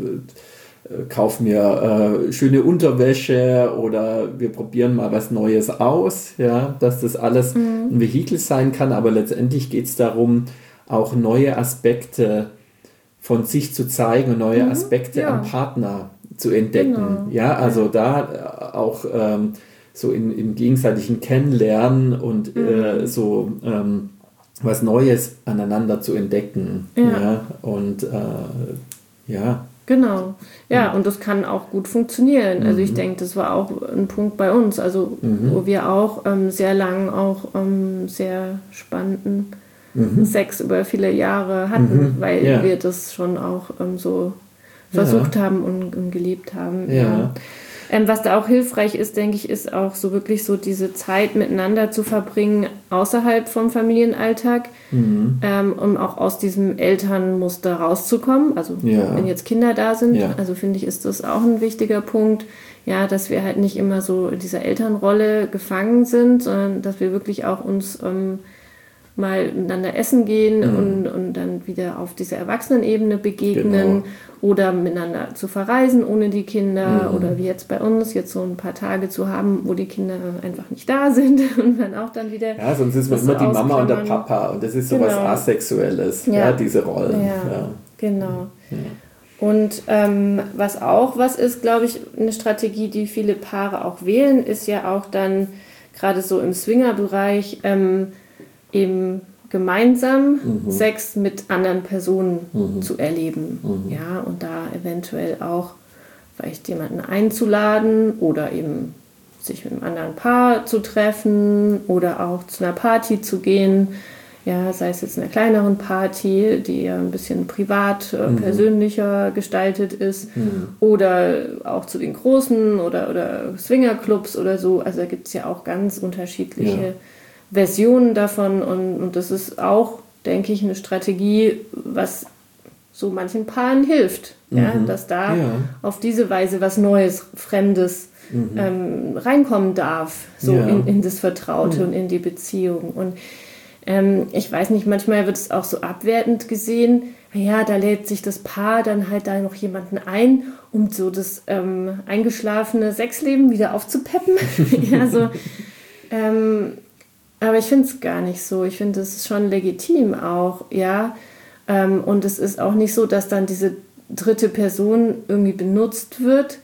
äh, kaufe mir äh, schöne Unterwäsche oder wir probieren mal was Neues aus, ja, dass das alles mhm. ein Vehikel sein kann, aber letztendlich geht es darum, auch neue Aspekte von sich zu zeigen und neue mhm, Aspekte ja. am Partner zu entdecken. Genau. Ja, also ja. da auch ähm, so im, im gegenseitigen Kennenlernen und mhm. äh, so ähm, was Neues aneinander zu entdecken. Ja. ja und äh, ja. Genau. Ja, und das kann auch gut funktionieren. Also ich denke, das war auch ein Punkt bei uns, also mhm. wo wir auch ähm, sehr lang auch ähm, sehr spannenden mhm. Sex über viele Jahre hatten, mhm. weil ja. wir das schon auch ähm, so versucht ja. haben und, und gelebt haben. Ja. Ja. Ähm, was da auch hilfreich ist, denke ich, ist auch so wirklich so diese Zeit miteinander zu verbringen außerhalb vom Familienalltag, mhm. ähm, um auch aus diesem Elternmuster rauszukommen. Also ja. wenn jetzt Kinder da sind, ja. also finde ich, ist das auch ein wichtiger Punkt, ja, dass wir halt nicht immer so in dieser Elternrolle gefangen sind, sondern dass wir wirklich auch uns ähm, mal miteinander essen gehen mhm. und, und dann wieder auf dieser Erwachsenenebene begegnen genau. oder miteinander zu verreisen ohne die Kinder mhm. oder wie jetzt bei uns, jetzt so ein paar Tage zu haben, wo die Kinder einfach nicht da sind und dann auch dann wieder... Ja, sonst ist man immer so die Mama und der Papa und das ist so genau. was Asexuelles, ja. ja, diese Rollen. Ja, ja. genau. Ja. Und ähm, was auch was ist, glaube ich, eine Strategie, die viele Paare auch wählen, ist ja auch dann gerade so im Swinger-Bereich ähm, eben gemeinsam mhm. Sex mit anderen Personen mhm. zu erleben. Mhm. Ja, und da eventuell auch vielleicht jemanden einzuladen oder eben sich mit einem anderen Paar zu treffen oder auch zu einer Party zu gehen. Ja, sei es jetzt einer kleineren Party, die ja ein bisschen privat, mhm. persönlicher gestaltet ist mhm. oder auch zu den großen oder, oder Swingerclubs oder so. Also da gibt es ja auch ganz unterschiedliche ja. Versionen davon und, und das ist auch, denke ich, eine Strategie, was so manchen Paaren hilft, mhm. ja, dass da ja. auf diese Weise was Neues, Fremdes mhm. ähm, reinkommen darf, so ja. in, in das Vertraute mhm. und in die Beziehung. Und ähm, ich weiß nicht, manchmal wird es auch so abwertend gesehen, ja, da lädt sich das Paar dann halt da noch jemanden ein, um so das ähm, eingeschlafene Sexleben wieder aufzupeppen. ja, so, ähm, aber ich finde es gar nicht so. Ich finde, das ist schon legitim auch, ja. Ähm, und es ist auch nicht so, dass dann diese dritte Person irgendwie benutzt wird.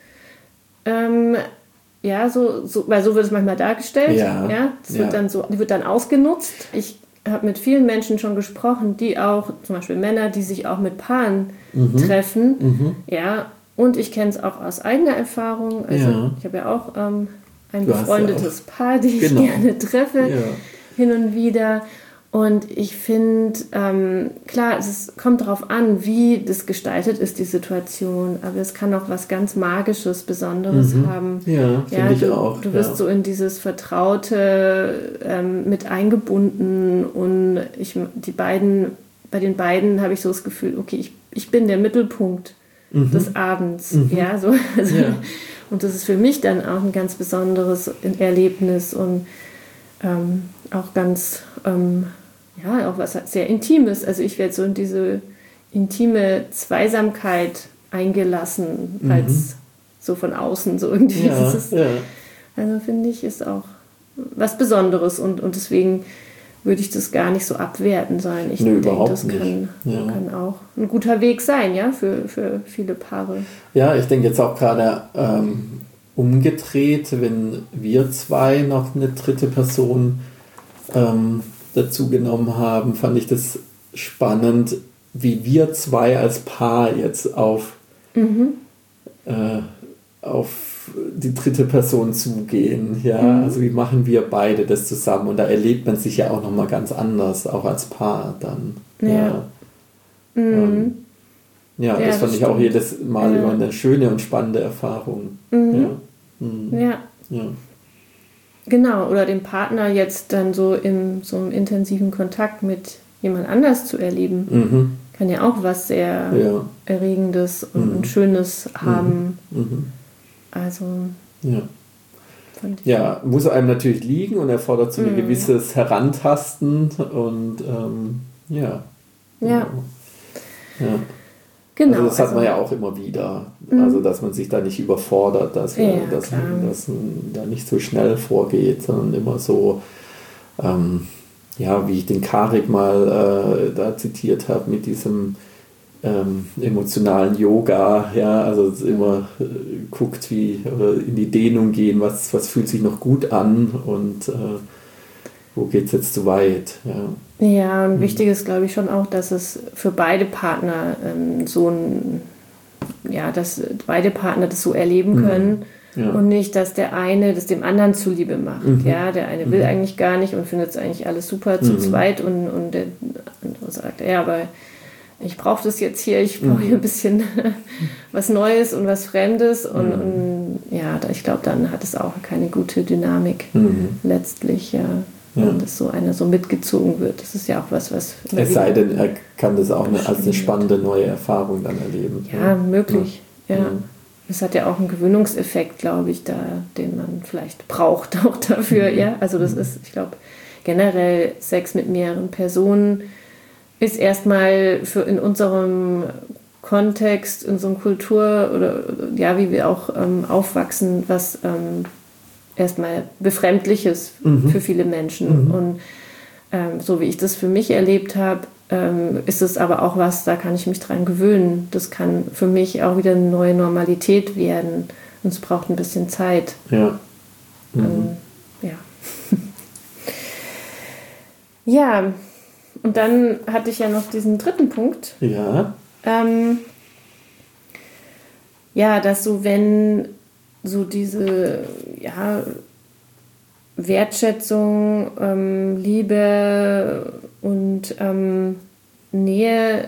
Ähm, ja, so, so, weil so wird es manchmal dargestellt. Ja. ja. Das wird ja. dann so, die wird dann ausgenutzt. Ich habe mit vielen Menschen schon gesprochen, die auch, zum Beispiel Männer, die sich auch mit Paaren mhm. treffen. Mhm. Ja. Und ich kenne es auch aus eigener Erfahrung. Also ja. ich habe ja auch ähm, ein du befreundetes ja Paar, die genau. ich gerne treffe, ja. hin und wieder. Und ich finde, ähm, klar, es kommt darauf an, wie das gestaltet ist, die Situation. Aber es kann auch was ganz Magisches, Besonderes mhm. haben. Ja, ja finde ich auch. Du wirst ja. so in dieses Vertraute ähm, mit eingebunden. Und ich, die beiden, bei den beiden habe ich so das Gefühl, okay, ich, ich bin der Mittelpunkt mhm. des Abends. Mhm. Ja, so, also, ja. Und das ist für mich dann auch ein ganz besonderes Erlebnis und ähm, auch ganz, ähm, ja, auch was sehr Intimes. Also ich werde so in diese intime Zweisamkeit eingelassen, mhm. als so von außen so irgendwie. Ja, ist, ja. Also finde ich, ist auch was Besonderes und, und deswegen würde ich das gar nicht so abwerten sein. Ich nee, denke, das nicht. kann, ja. kann auch ein guter Weg sein, ja, für, für viele Paare. Ja, ich denke jetzt auch gerade ähm, umgedreht, wenn wir zwei noch eine dritte Person ähm, dazu genommen haben, fand ich das spannend, wie wir zwei als Paar jetzt auf, mhm. äh, auf die dritte Person zugehen. Ja? Mhm. Also wie machen wir beide das zusammen? Und da erlebt man sich ja auch nochmal ganz anders, auch als Paar dann. Ja, ja, mhm. ähm, ja, ja das, das fand ich auch jedes Mal ja. immer eine schöne und spannende Erfahrung. Mhm. Ja. Mhm. Ja. ja. Genau, oder den Partner jetzt dann so im so einem intensiven Kontakt mit jemand anders zu erleben, mhm. kann ja auch was sehr ja. Erregendes und mhm. Schönes haben. Mhm. Mhm. Also ja. Ja, muss einem natürlich liegen und erfordert so ein mhm. gewisses Herantasten und ähm, ja. Ja. Ja. Genau. Also das hat also, man ja auch immer wieder. Mhm. Also dass man sich da nicht überfordert, dass, ja, man, dass, man, dass man da nicht so schnell vorgeht, sondern immer so, ähm, ja, wie ich den Karik mal äh, da zitiert habe, mit diesem ähm, emotionalen Yoga, ja, also immer äh, guckt, wie oder in die Dehnung gehen, was, was fühlt sich noch gut an und äh, wo geht es jetzt zu weit, ja. Ja, und mhm. wichtig ist, glaube ich, schon auch, dass es für beide Partner ähm, so ein, ja, dass beide Partner das so erleben können mhm. ja. und nicht, dass der eine das dem anderen zuliebe macht. Mhm. Ja, der eine will mhm. eigentlich gar nicht und findet es eigentlich alles super zu mhm. zweit und, und der andere sagt, ja, aber ich brauche das jetzt hier, ich brauche hier ein bisschen was Neues und was Fremdes und, mhm. und ja, ich glaube, dann hat es auch keine gute Dynamik mhm. letztlich, ja. Ja. Und dass so einer so mitgezogen wird. Das ist ja auch was, was... Es sei denn, er kann das auch eine, als eine spannende neue Erfahrung dann erleben. Ja, ja. möglich. Ja. Ja. Es hat ja auch einen Gewöhnungseffekt, glaube ich, da, den man vielleicht braucht auch dafür. Mhm. Ja, also das ist, ich glaube, generell Sex mit mehreren Personen ist erstmal für in unserem Kontext, in so einer Kultur oder ja, wie wir auch ähm, aufwachsen, was... Ähm, erstmal Befremdliches mhm. für viele Menschen. Mhm. Und ähm, so wie ich das für mich erlebt habe, ähm, ist es aber auch was, da kann ich mich dran gewöhnen. Das kann für mich auch wieder eine neue Normalität werden. Und es braucht ein bisschen Zeit. Ja. Mhm. Ähm, ja. Ja, und dann hatte ich ja noch diesen dritten Punkt. Ja. Ähm, ja, dass so, wenn so diese ja, Wertschätzung, ähm, Liebe und ähm, Nähe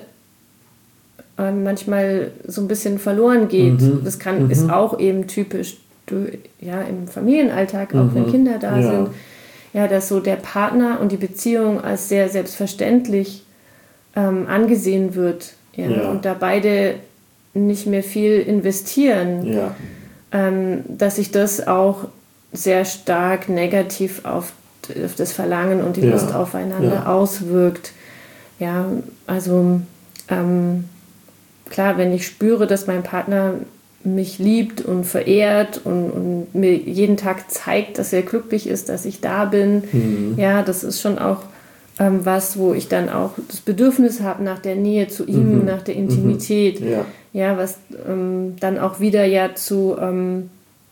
äh, manchmal so ein bisschen verloren geht. Mhm. Das kann, mhm. ist auch eben typisch ja, im Familienalltag, auch mhm. wenn Kinder da ja. sind. Ja, dass so der Partner und die Beziehung als sehr selbstverständlich ähm, angesehen wird. Ja? Ja. Und da beide nicht mehr viel investieren. Ja. Ähm, dass sich das auch sehr stark negativ auf, auf das Verlangen und die ja. Lust aufeinander ja. auswirkt. Ja, also ähm, klar, wenn ich spüre, dass mein Partner mich liebt und verehrt und, und mir jeden Tag zeigt, dass er glücklich ist, dass ich da bin, mhm. ja, das ist schon auch ähm, was, wo ich dann auch das Bedürfnis habe nach der Nähe zu ihm, mhm. nach der Intimität. Mhm. Ja. Ja, was ähm, dann auch wieder ja zu, ähm,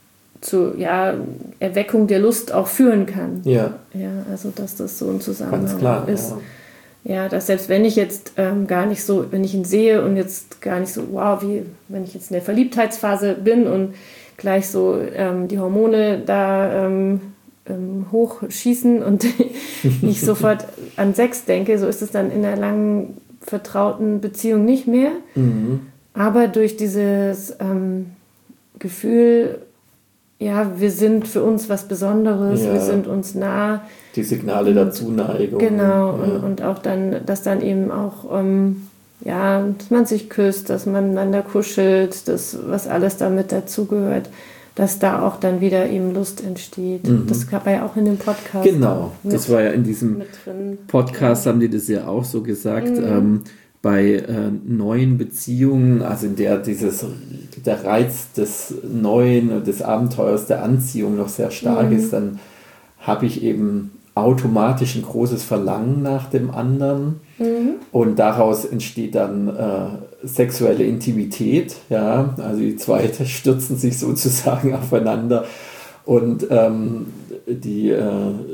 zu ja, Erweckung der Lust auch führen kann. Ja. Ja, also dass das so ein Zusammenhang Ganz klar, ist. Ja. Ja, dass selbst wenn ich jetzt ähm, gar nicht so, wenn ich ihn sehe und jetzt gar nicht so, wow, wie wenn ich jetzt in der Verliebtheitsphase bin und gleich so ähm, die Hormone da ähm, ähm, hochschießen und ich sofort an Sex denke, so ist es dann in einer langen, vertrauten Beziehung nicht mehr. Mhm. Aber durch dieses ähm, Gefühl, ja, wir sind für uns was Besonderes, ja. wir sind uns nah. Die Signale der Zuneigung. Genau, ja. und, und auch dann, dass dann eben auch, ähm, ja, dass man sich küsst, dass man einander kuschelt, das, was alles damit dazugehört, dass da auch dann wieder eben Lust entsteht. Mhm. Das war ja auch in dem Podcast. Genau, mit, das war ja in diesem Podcast, ja. haben die das ja auch so gesagt, mhm. ähm, bei äh, neuen Beziehungen, also in der dieses, der Reiz des Neuen und des Abenteuers, der Anziehung noch sehr stark mhm. ist, dann habe ich eben automatisch ein großes Verlangen nach dem anderen mhm. und daraus entsteht dann äh, sexuelle Intimität, ja, also die zwei stürzen sich sozusagen aufeinander und ähm, die äh,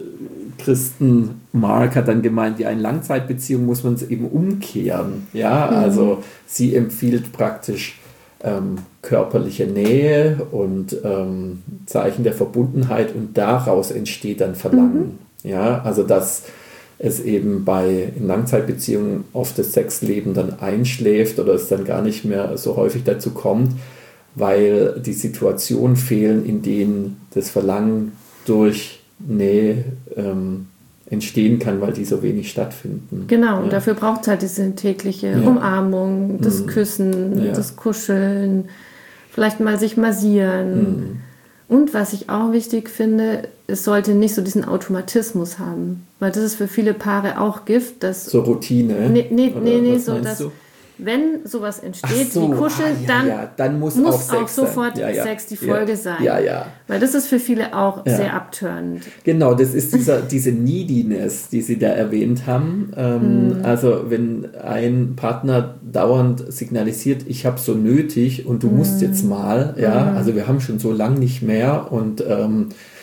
Christen Mark hat dann gemeint, ja, in Langzeitbeziehungen muss man es eben umkehren, ja, mhm. also sie empfiehlt praktisch ähm, körperliche Nähe und ähm, Zeichen der Verbundenheit und daraus entsteht dann Verlangen, mhm. ja, also dass es eben bei in Langzeitbeziehungen oft das Sexleben dann einschläft oder es dann gar nicht mehr so häufig dazu kommt, weil die Situationen fehlen, in denen das Verlangen durch Nähe ähm, entstehen kann, weil die so wenig stattfinden. Genau, und ja. dafür braucht es halt diese tägliche ja. Umarmung, das mhm. Küssen, ja. das Kuscheln, vielleicht mal sich massieren. Mhm. Und was ich auch wichtig finde, es sollte nicht so diesen Automatismus haben. Weil das ist für viele Paare auch Gift. Dass so Routine? Nee, nee, nee, nee so dass... Du? Wenn sowas entsteht, so, wie Kuscheln, ah, ja, dann, ja, dann muss, muss auch, Sex auch sofort ja, ja, Sex die Folge ja, sein. Ja, ja. Weil das ist für viele auch ja. sehr abtörend. Genau, das ist dieser, diese Neediness, die Sie da erwähnt haben. Ähm, hm. Also wenn ein Partner dauernd signalisiert, ich habe so nötig und du hm. musst jetzt mal, ja, hm. also wir haben schon so lange nicht mehr und ähm,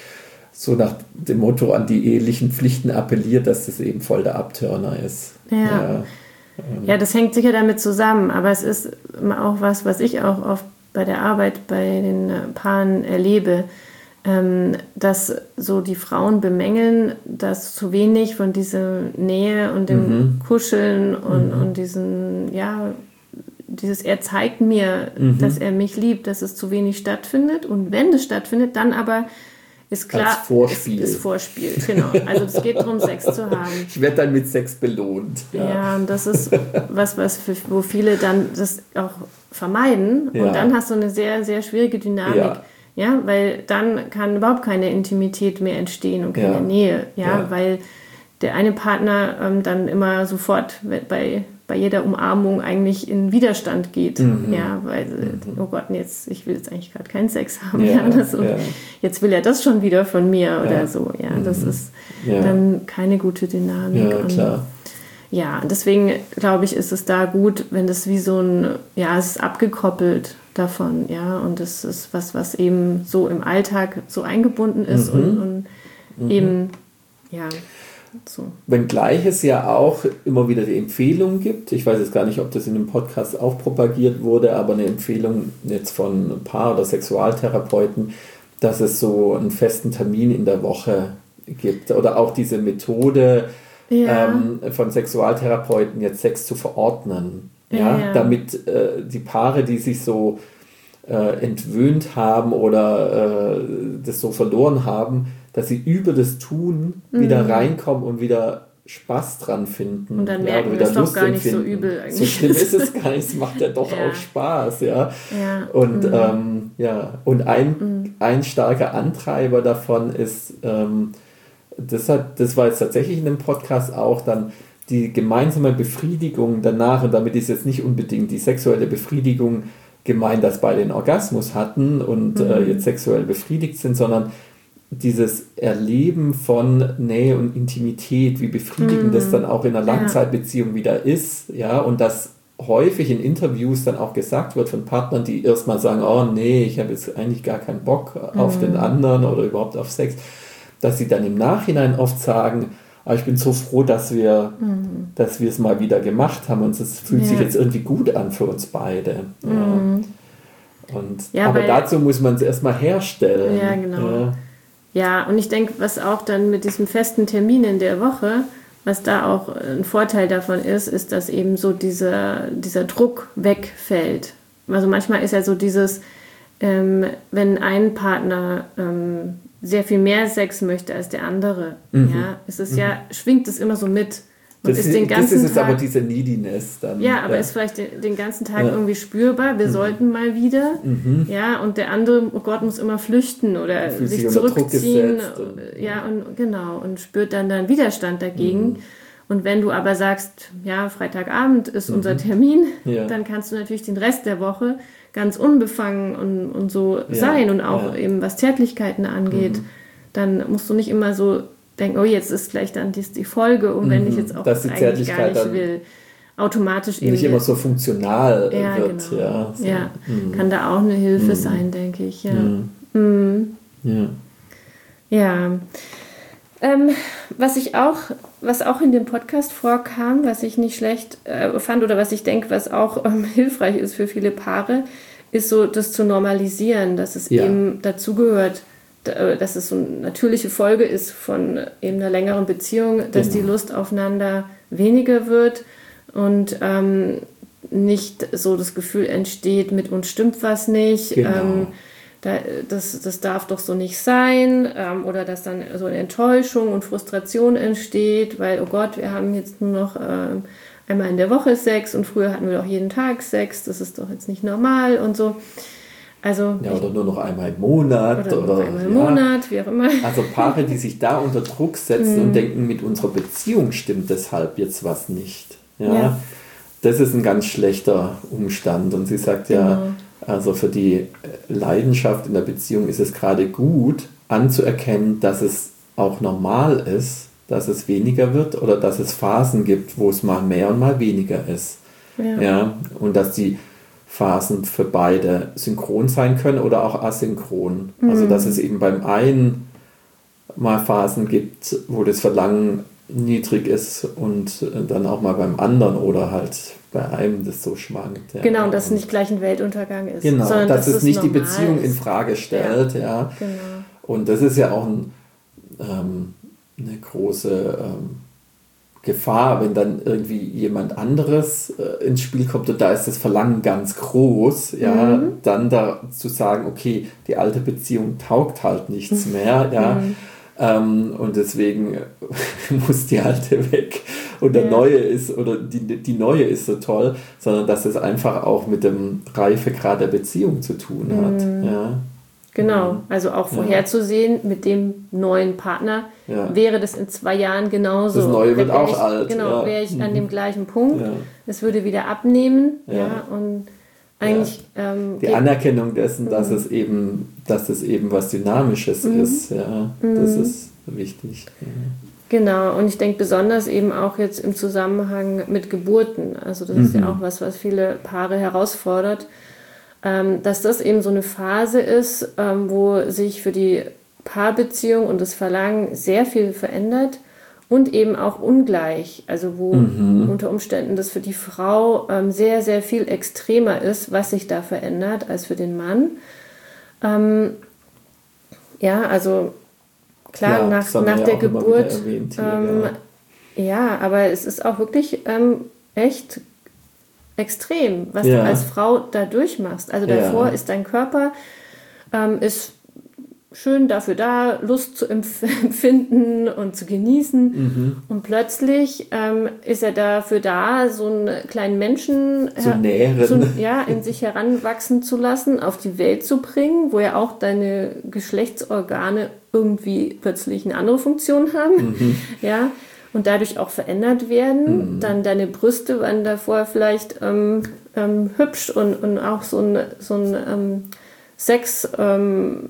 so nach dem Motto an die ehelichen Pflichten appelliert, dass das eben voll der Abtörner ist. Ja. ja. Ja, das hängt sicher damit zusammen, aber es ist auch was, was ich auch oft bei der Arbeit bei den Paaren erlebe, ähm, dass so die Frauen bemängeln, dass zu wenig von dieser Nähe und dem mhm. Kuscheln und, mhm. und diesen, ja, dieses, er zeigt mir, mhm. dass er mich liebt, dass es zu wenig stattfindet und wenn es stattfindet, dann aber ist klar, als Vorspiel. Ist, ist Vorspiel, genau. Also es geht darum, Sex zu haben. Ich werde dann mit Sex belohnt. Ja, ja und das ist was, was für, wo viele dann das auch vermeiden. Ja. Und dann hast du eine sehr, sehr schwierige Dynamik. Ja. Ja, weil dann kann überhaupt keine Intimität mehr entstehen und keine ja. Nähe. Ja, ja, weil der eine Partner ähm, dann immer sofort bei bei jeder Umarmung eigentlich in Widerstand geht, mhm. ja, weil, mhm. oh Gott, jetzt, ich will jetzt eigentlich gerade keinen Sex haben, ja, ja, das, und ja. jetzt will er das schon wieder von mir oder ja. so, ja, mhm. das ist ja. dann keine gute Dynamik. Ja, klar. Und, ja, deswegen glaube ich, ist es da gut, wenn das wie so ein, ja, es ist abgekoppelt davon, ja, und das ist was, was eben so im Alltag so eingebunden ist mhm. und, und mhm. eben, ja, so. Wenngleich es ja auch immer wieder die Empfehlung gibt, ich weiß jetzt gar nicht, ob das in dem Podcast auch propagiert wurde, aber eine Empfehlung jetzt von Paar- oder Sexualtherapeuten, dass es so einen festen Termin in der Woche gibt oder auch diese Methode ja. ähm, von Sexualtherapeuten, jetzt Sex zu verordnen, ja, ja, ja. damit äh, die Paare, die sich so äh, entwöhnt haben oder äh, das so verloren haben, dass sie über das Tun mhm. wieder reinkommen und wieder Spaß dran finden. Und dann merken ja, wir es doch gar nicht so übel eigentlich. So schlimm ist es gar nicht, es macht ja doch ja. auch Spaß. Ja. ja. Und, mhm. ähm, ja. und ein, mhm. ein starker Antreiber davon ist, ähm, das, hat, das war jetzt tatsächlich in dem Podcast auch dann die gemeinsame Befriedigung danach, und damit ist jetzt nicht unbedingt die sexuelle Befriedigung gemeint, dass beide den Orgasmus hatten und mhm. äh, jetzt sexuell befriedigt sind, sondern dieses Erleben von Nähe und Intimität, wie befriedigend mm. das dann auch in einer Langzeitbeziehung ja. wieder ist, ja, und dass häufig in Interviews dann auch gesagt wird von Partnern, die erstmal sagen, oh nee, ich habe jetzt eigentlich gar keinen Bock auf mm. den anderen oder überhaupt auf Sex, dass sie dann im Nachhinein oft sagen, oh, ich bin so froh, dass wir mm. dass wir es mal wieder gemacht haben und es fühlt ja. sich jetzt irgendwie gut an für uns beide. Mm. Ja. Und, ja, aber dazu muss man es erstmal herstellen. Ja, genau. Ja. Ja, und ich denke, was auch dann mit diesem festen Termin in der Woche, was da auch ein Vorteil davon ist, ist, dass eben so dieser, dieser Druck wegfällt. Also manchmal ist ja so dieses, ähm, wenn ein Partner ähm, sehr viel mehr Sex möchte als der andere, mhm. ja, es ist mhm. ja, schwingt es immer so mit. Das ist, den ganzen das ist jetzt Tag, aber diese Neediness dann. Ja, aber ja. ist vielleicht den, den ganzen Tag ja. irgendwie spürbar. Wir mhm. sollten mal wieder. Mhm. Ja, und der andere, oh Gott, muss immer flüchten oder sich, sich zurückziehen. Und, ja, und genau. Und spürt dann dann Widerstand dagegen. Mhm. Und wenn du aber sagst, ja, Freitagabend ist mhm. unser Termin, ja. dann kannst du natürlich den Rest der Woche ganz unbefangen und, und so ja. sein. Und auch ja. eben, was Zärtlichkeiten angeht, mhm. dann musst du nicht immer so denken, oh, jetzt ist gleich dann die, die Folge, und wenn mhm, ich jetzt auch das eigentlich gar nicht will, automatisch eben... Nicht immer so funktional ja, wird. Genau. Ja, so. ja. Mhm. Kann da auch eine Hilfe mhm. sein, denke ich. Ja. Mhm. Mhm. ja. ja. Ähm, was ich auch, was auch in dem Podcast vorkam, was ich nicht schlecht äh, fand oder was ich denke, was auch ähm, hilfreich ist für viele Paare, ist so das zu normalisieren, dass es ja. eben dazugehört, dass es so eine natürliche Folge ist von eben einer längeren Beziehung, dass genau. die Lust aufeinander weniger wird und ähm, nicht so das Gefühl entsteht, mit uns stimmt was nicht, genau. ähm, da, das, das darf doch so nicht sein, ähm, oder dass dann so eine Enttäuschung und Frustration entsteht, weil, oh Gott, wir haben jetzt nur noch ähm, einmal in der Woche Sex und früher hatten wir doch jeden Tag Sex, das ist doch jetzt nicht normal und so. Also ja, oder nur noch einmal im Monat. Oder, oder noch einmal im ja. Monat, wie auch immer. Also Paare, die sich da unter Druck setzen und denken, mit unserer Beziehung stimmt deshalb jetzt was nicht. Ja, ja. Das ist ein ganz schlechter Umstand. Und sie sagt genau. ja, also für die Leidenschaft in der Beziehung ist es gerade gut, anzuerkennen, dass es auch normal ist, dass es weniger wird oder dass es Phasen gibt, wo es mal mehr und mal weniger ist. Ja. Ja, und dass die Phasen für beide synchron sein können oder auch asynchron. Mhm. Also dass es eben beim einen mal Phasen gibt, wo das Verlangen niedrig ist und dann auch mal beim anderen oder halt bei einem das so schwankt. Ja. Genau, dass es nicht gleich ein Weltuntergang ist. Genau, sondern dass, dass es nicht die Beziehung ist. in Frage stellt. Ja. Ja. Genau. Und das ist ja auch ein, ähm, eine große ähm, Gefahr, wenn dann irgendwie jemand anderes äh, ins Spiel kommt und da ist das Verlangen ganz groß, ja, mhm. dann da zu sagen, okay, die alte Beziehung taugt halt nichts mehr, ja, mhm. ähm, und deswegen muss die alte weg und der ja. neue ist, oder die, die neue ist so toll, sondern dass es einfach auch mit dem Reifegrad der Beziehung zu tun hat, mhm. ja. Genau, also auch vorherzusehen, ja. mit dem neuen Partner ja. wäre das in zwei Jahren genauso. Das Neue wird auch ich, alt. Genau, ja. wäre ich mhm. an dem gleichen Punkt. Ja. Es würde wieder abnehmen. Ja. ja und eigentlich ja. ähm, die Anerkennung dessen, dass mhm. es eben, dass es eben was Dynamisches mhm. ist. Ja, das mhm. ist wichtig. Ja. Genau, und ich denke besonders eben auch jetzt im Zusammenhang mit Geburten. Also das mhm. ist ja auch was, was viele Paare herausfordert. Dass das eben so eine Phase ist, wo sich für die Paarbeziehung und das Verlangen sehr viel verändert und eben auch ungleich, also wo mhm. unter Umständen das für die Frau sehr, sehr viel extremer ist, was sich da verändert, als für den Mann. Ja, also klar, ja, nach, nach der Geburt, erwähnt hier, ähm, ja. ja, aber es ist auch wirklich ähm, echt extrem, was ja. du als Frau da durchmachst. Also davor ja. ist dein Körper ähm, ist schön dafür da, Lust zu empfinden und zu genießen. Mhm. Und plötzlich ähm, ist er dafür da, so einen kleinen Menschen zu nähren. Zu, ja, in sich heranwachsen zu lassen, auf die Welt zu bringen, wo ja auch deine Geschlechtsorgane irgendwie plötzlich eine andere Funktion haben. Mhm. Ja. Und dadurch auch verändert werden. Mhm. Dann deine Brüste waren davor vielleicht ähm, ähm, hübsch und, und auch so ein, so ein ähm, Sexobjekt, ähm,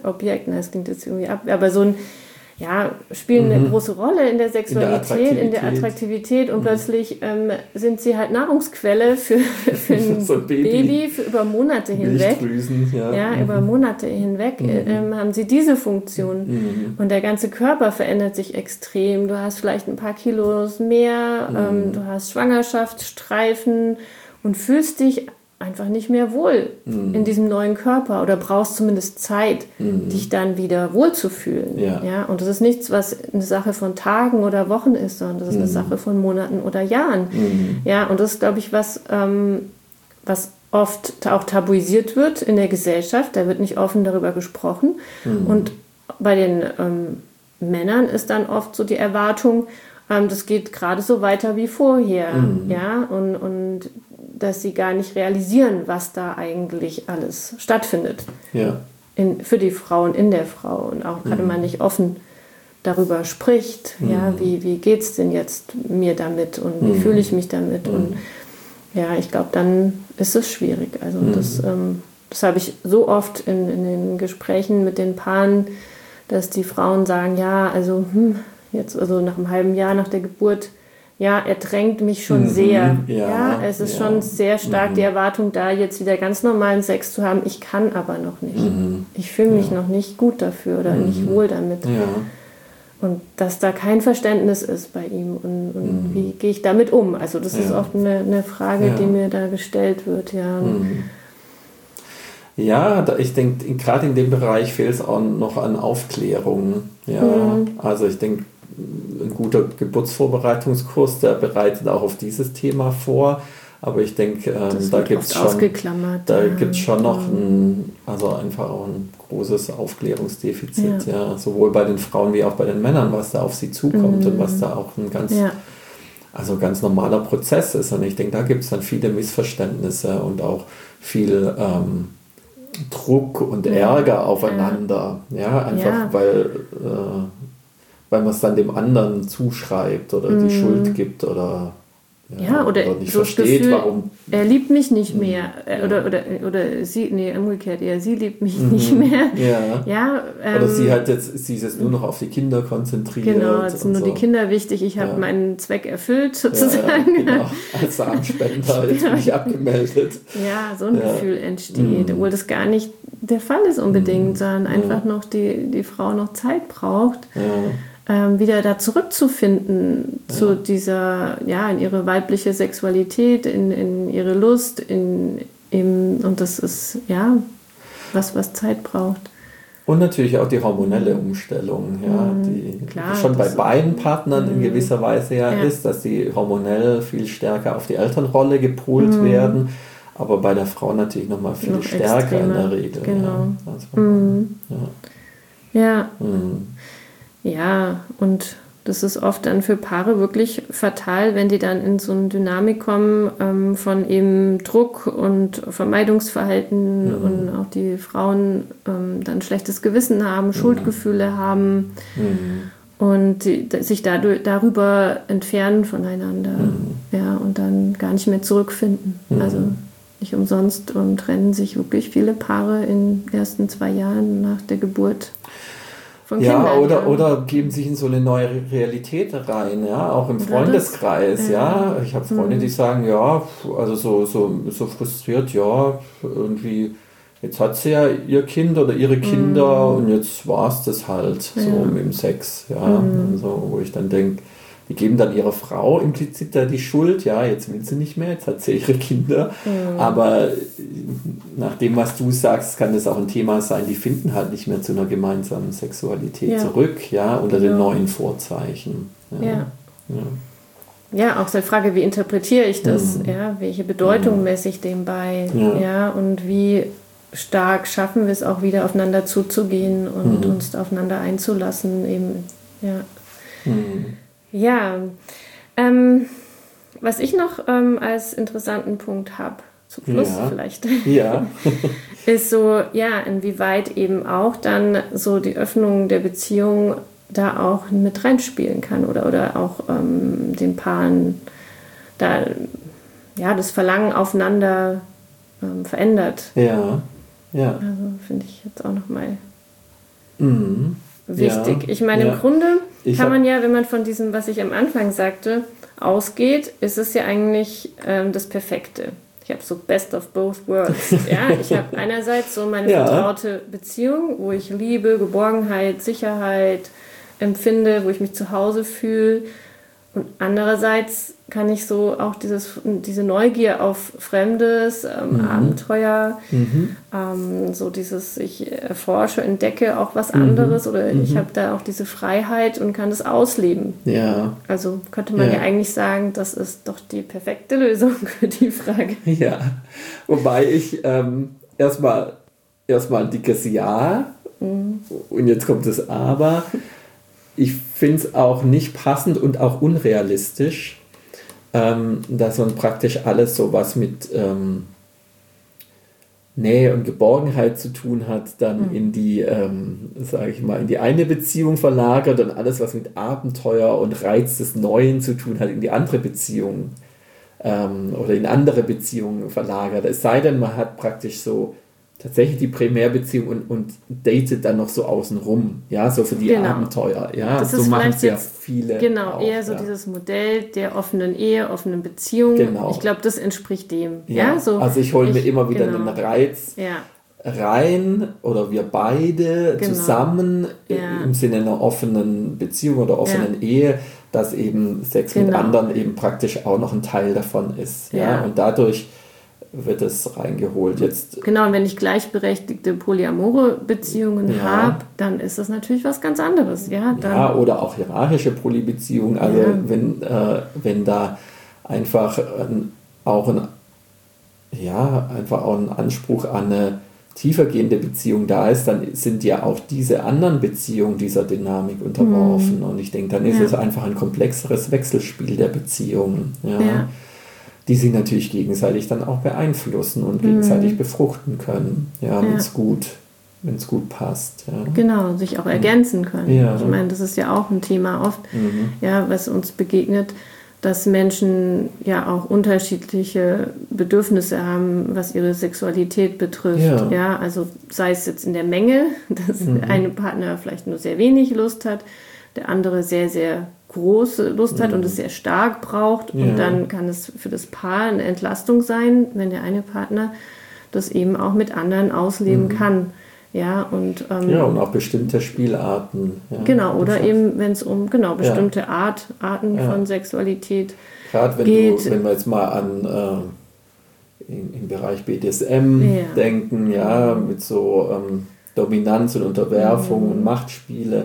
das klingt jetzt irgendwie ab, aber so ein, ja, spielen mhm. eine große Rolle in der Sexualität, in der Attraktivität, in der Attraktivität und mhm. plötzlich ähm, sind sie halt Nahrungsquelle für, für ein so ein Baby, Baby für über Monate hinweg. Ja, ja mhm. über Monate hinweg mhm. ähm, haben sie diese Funktion. Mhm. Und der ganze Körper verändert sich extrem. Du hast vielleicht ein paar Kilos mehr, mhm. ähm, du hast Schwangerschaftsstreifen und fühlst dich einfach nicht mehr wohl mhm. in diesem neuen Körper oder brauchst zumindest Zeit, mhm. dich dann wieder wohlzufühlen. Ja. Ja? Und das ist nichts, was eine Sache von Tagen oder Wochen ist, sondern das ist mhm. eine Sache von Monaten oder Jahren. Mhm. Ja? Und das ist, glaube ich, was, ähm, was oft auch tabuisiert wird in der Gesellschaft. Da wird nicht offen darüber gesprochen. Mhm. Und bei den ähm, Männern ist dann oft so die Erwartung, ähm, das geht gerade so weiter wie vorher. Mhm. Ja? Und, und dass sie gar nicht realisieren, was da eigentlich alles stattfindet. Ja. In, für die Frauen, in der Frau. Und auch gerade mhm. man nicht offen darüber spricht, mhm. ja, wie, wie geht es denn jetzt mir damit und wie mhm. fühle ich mich damit. Mhm. Und ja, ich glaube, dann ist es schwierig. Also mhm. das, ähm, das habe ich so oft in, in den Gesprächen mit den Paaren, dass die Frauen sagen, ja, also hm, jetzt also nach einem halben Jahr nach der Geburt, ja, er drängt mich schon mhm, sehr. Ja, ja, es ist ja. schon sehr stark mhm. die Erwartung da, jetzt wieder ganz normalen Sex zu haben. Ich kann aber noch nicht. Mhm. Ich fühle mich ja. noch nicht gut dafür oder mhm. nicht wohl damit. Ja. Und dass da kein Verständnis ist bei ihm. Und, und mhm. wie gehe ich damit um? Also das ja. ist oft eine, eine Frage, ja. die mir da gestellt wird. Ja, mhm. ja ich denke, gerade in dem Bereich fehlt es auch noch an Aufklärung. Ja, mhm. also ich denke, ein guter Geburtsvorbereitungskurs, der bereitet auch auf dieses Thema vor. Aber ich denke, ähm, da gibt es schon, da ja. gibt's schon noch ein, also einfach auch ein großes Aufklärungsdefizit, ja. ja. sowohl bei den Frauen wie auch bei den Männern, was da auf sie zukommt mhm. und was da auch ein ganz, ja. also ganz normaler Prozess ist. Und ich denke, da gibt es dann viele Missverständnisse und auch viel ähm, Druck und Ärger aufeinander. Ja, ja einfach ja. weil, äh, weil man es dann dem anderen zuschreibt oder mm. die Schuld gibt oder, ja, ja, oder, oder nicht so versteht, Gefühl, warum. Er liebt mich nicht mehr. Ja. Oder, oder, oder sie, nee, umgekehrt, eher sie liebt mich mhm. nicht mehr. Ja. Ja, ähm, oder sie hat jetzt, sie ist jetzt nur noch auf die Kinder konzentriert. Genau, jetzt sind nur so. Die Kinder wichtig, ich habe ja. meinen Zweck erfüllt sozusagen. Ja, genau. Als Samenspender, jetzt bin ich abgemeldet. Ja, so ein ja. Gefühl entsteht, mhm. obwohl das gar nicht der Fall ist unbedingt, mhm. sondern einfach ja. noch die, die Frau noch Zeit braucht. Ja. Ähm, wieder da zurückzufinden ja. zu dieser, ja, in ihre weibliche Sexualität, in, in ihre Lust, in, in, und das ist, ja, was, was Zeit braucht. Und natürlich auch die hormonelle Umstellung, ja, mhm, die klar, schon bei beiden Partnern mhm. in gewisser Weise ja, ja ist, dass sie hormonell viel stärker auf die Elternrolle gepolt mhm. werden, aber bei der Frau natürlich nochmal viel noch stärker extremer. In der Regel. Genau. Ja, also, mhm. ja. ja. Mhm. Ja, und das ist oft dann für Paare wirklich fatal, wenn die dann in so eine Dynamik kommen ähm, von eben Druck und Vermeidungsverhalten mhm. und auch die Frauen ähm, dann schlechtes Gewissen haben, mhm. Schuldgefühle haben mhm. und die, sich dadurch, darüber entfernen voneinander mhm. ja, und dann gar nicht mehr zurückfinden. Mhm. Also nicht umsonst um, trennen sich wirklich viele Paare in den ersten zwei Jahren nach der Geburt. Ja, Kindern, oder, ja. oder geben sich in so eine neue Realität rein, ja, auch im Freundeskreis, ja. ja. Ich habe Freunde, die sagen, ja, also so, so, so frustriert, ja, irgendwie, jetzt hat sie ja ihr Kind oder ihre Kinder mhm. und jetzt war es das halt so ja. mit dem Sex, ja. Mhm. Also, wo ich dann denke, die geben dann ihrer Frau implizit da die Schuld, ja, jetzt will sie nicht mehr, jetzt hat sie ihre Kinder, mhm. aber nach dem, was du sagst, kann das auch ein Thema sein, die finden halt nicht mehr zu einer gemeinsamen Sexualität ja. zurück, ja, unter genau. den neuen Vorzeichen. Ja. Ja. Ja. ja, auch so die Frage, wie interpretiere ich das, mhm. ja, welche Bedeutung mhm. messe ich dem bei, ja. ja, und wie stark schaffen wir es auch wieder aufeinander zuzugehen und mhm. uns aufeinander einzulassen, eben, ja. Mhm. Ja, ähm, was ich noch ähm, als interessanten Punkt habe, zum Schluss ja. vielleicht, ja. ist so, ja, inwieweit eben auch dann so die Öffnung der Beziehung da auch mit reinspielen kann oder, oder auch ähm, den Paaren da, ja, das Verlangen aufeinander ähm, verändert. Ja, ja. Also finde ich jetzt auch nochmal mhm. wichtig. Ja. Ich meine, ja. im Grunde ich kann man ja, wenn man von diesem, was ich am Anfang sagte, ausgeht, ist es ja eigentlich ähm, das Perfekte. Ich habe so best of both worlds. Ja? Ich habe einerseits so meine ja. vertraute Beziehung, wo ich Liebe, Geborgenheit, Sicherheit empfinde, wo ich mich zu Hause fühle. Und andererseits kann ich so auch dieses, diese Neugier auf Fremdes, ähm, mhm. Abenteuer, mhm. ähm, so dieses, ich erforsche, entdecke auch was anderes mhm. oder ich habe da auch diese Freiheit und kann das ausleben. Ja. Also könnte man ja. ja eigentlich sagen, das ist doch die perfekte Lösung für die Frage. Ja, wobei ich ähm, erstmal erstmal ein dickes Ja mhm. und jetzt kommt das Aber. Ich finde es auch nicht passend und auch unrealistisch, ähm, dass man praktisch alles so was mit ähm, Nähe und Geborgenheit zu tun hat, dann mhm. in die, ähm, sage ich mal, in die eine Beziehung verlagert und alles, was mit Abenteuer und Reiz des Neuen zu tun hat, in die andere Beziehung ähm, oder in andere Beziehungen verlagert. Es sei denn, man hat praktisch so tatsächlich die Primärbeziehung und, und datet dann noch so außenrum, ja, so für die genau. Abenteuer, ja, das so ist machen es ja jetzt, viele genau, auch, eher so ja. dieses Modell der offenen Ehe, offenen Beziehung, genau. ich glaube, das entspricht dem, ja, ja so, also ich hole mir immer wieder genau. einen Reiz ja. rein oder wir beide genau. zusammen ja. im Sinne einer offenen Beziehung oder offenen ja. Ehe, dass eben Sex genau. mit anderen eben praktisch auch noch ein Teil davon ist, ja, ja. und dadurch wird es reingeholt. Jetzt genau, und wenn ich gleichberechtigte polyamore Beziehungen ja. habe, dann ist das natürlich was ganz anderes. Ja, dann, ja oder auch hierarchische Polybeziehungen. Also ja. wenn, äh, wenn da einfach ein, auch ein, ja, einfach auch ein Anspruch an eine tiefergehende Beziehung da ist, dann sind ja auch diese anderen Beziehungen dieser Dynamik unterworfen. Mhm. Und ich denke, dann ist ja. es einfach ein komplexeres Wechselspiel der Beziehungen. Ja. Ja. die sich natürlich gegenseitig dann auch beeinflussen und gegenseitig mhm. befruchten können, ja, ja. wenn es gut, wenn es gut passt. Ja. Genau, sich auch ergänzen können. Ja. Ich meine, das ist ja auch ein Thema oft, mhm. ja, was uns begegnet, dass Menschen ja auch unterschiedliche Bedürfnisse haben, was ihre Sexualität betrifft. Ja, ja, also sei es jetzt in der Menge, dass mhm. der eine Partner vielleicht nur sehr wenig Lust hat, der andere sehr, sehr große Lust mhm. hat und es sehr stark braucht. Ja. Und dann kann es für das Paar eine Entlastung sein, wenn der eine Partner das eben auch mit anderen ausleben mhm. kann. Ja, und, ähm, ja, und auch bestimmte Spielarten. Ja, genau, oder eben, wenn es um genau bestimmte ja. Art, Arten ja. von Sexualität Gerade wenn geht. Du, wenn wir jetzt mal an äh, im, im Bereich B D S M ja. denken, ja, mit so ähm, Dominanz und Unterwerfung mhm. und Machtspiele,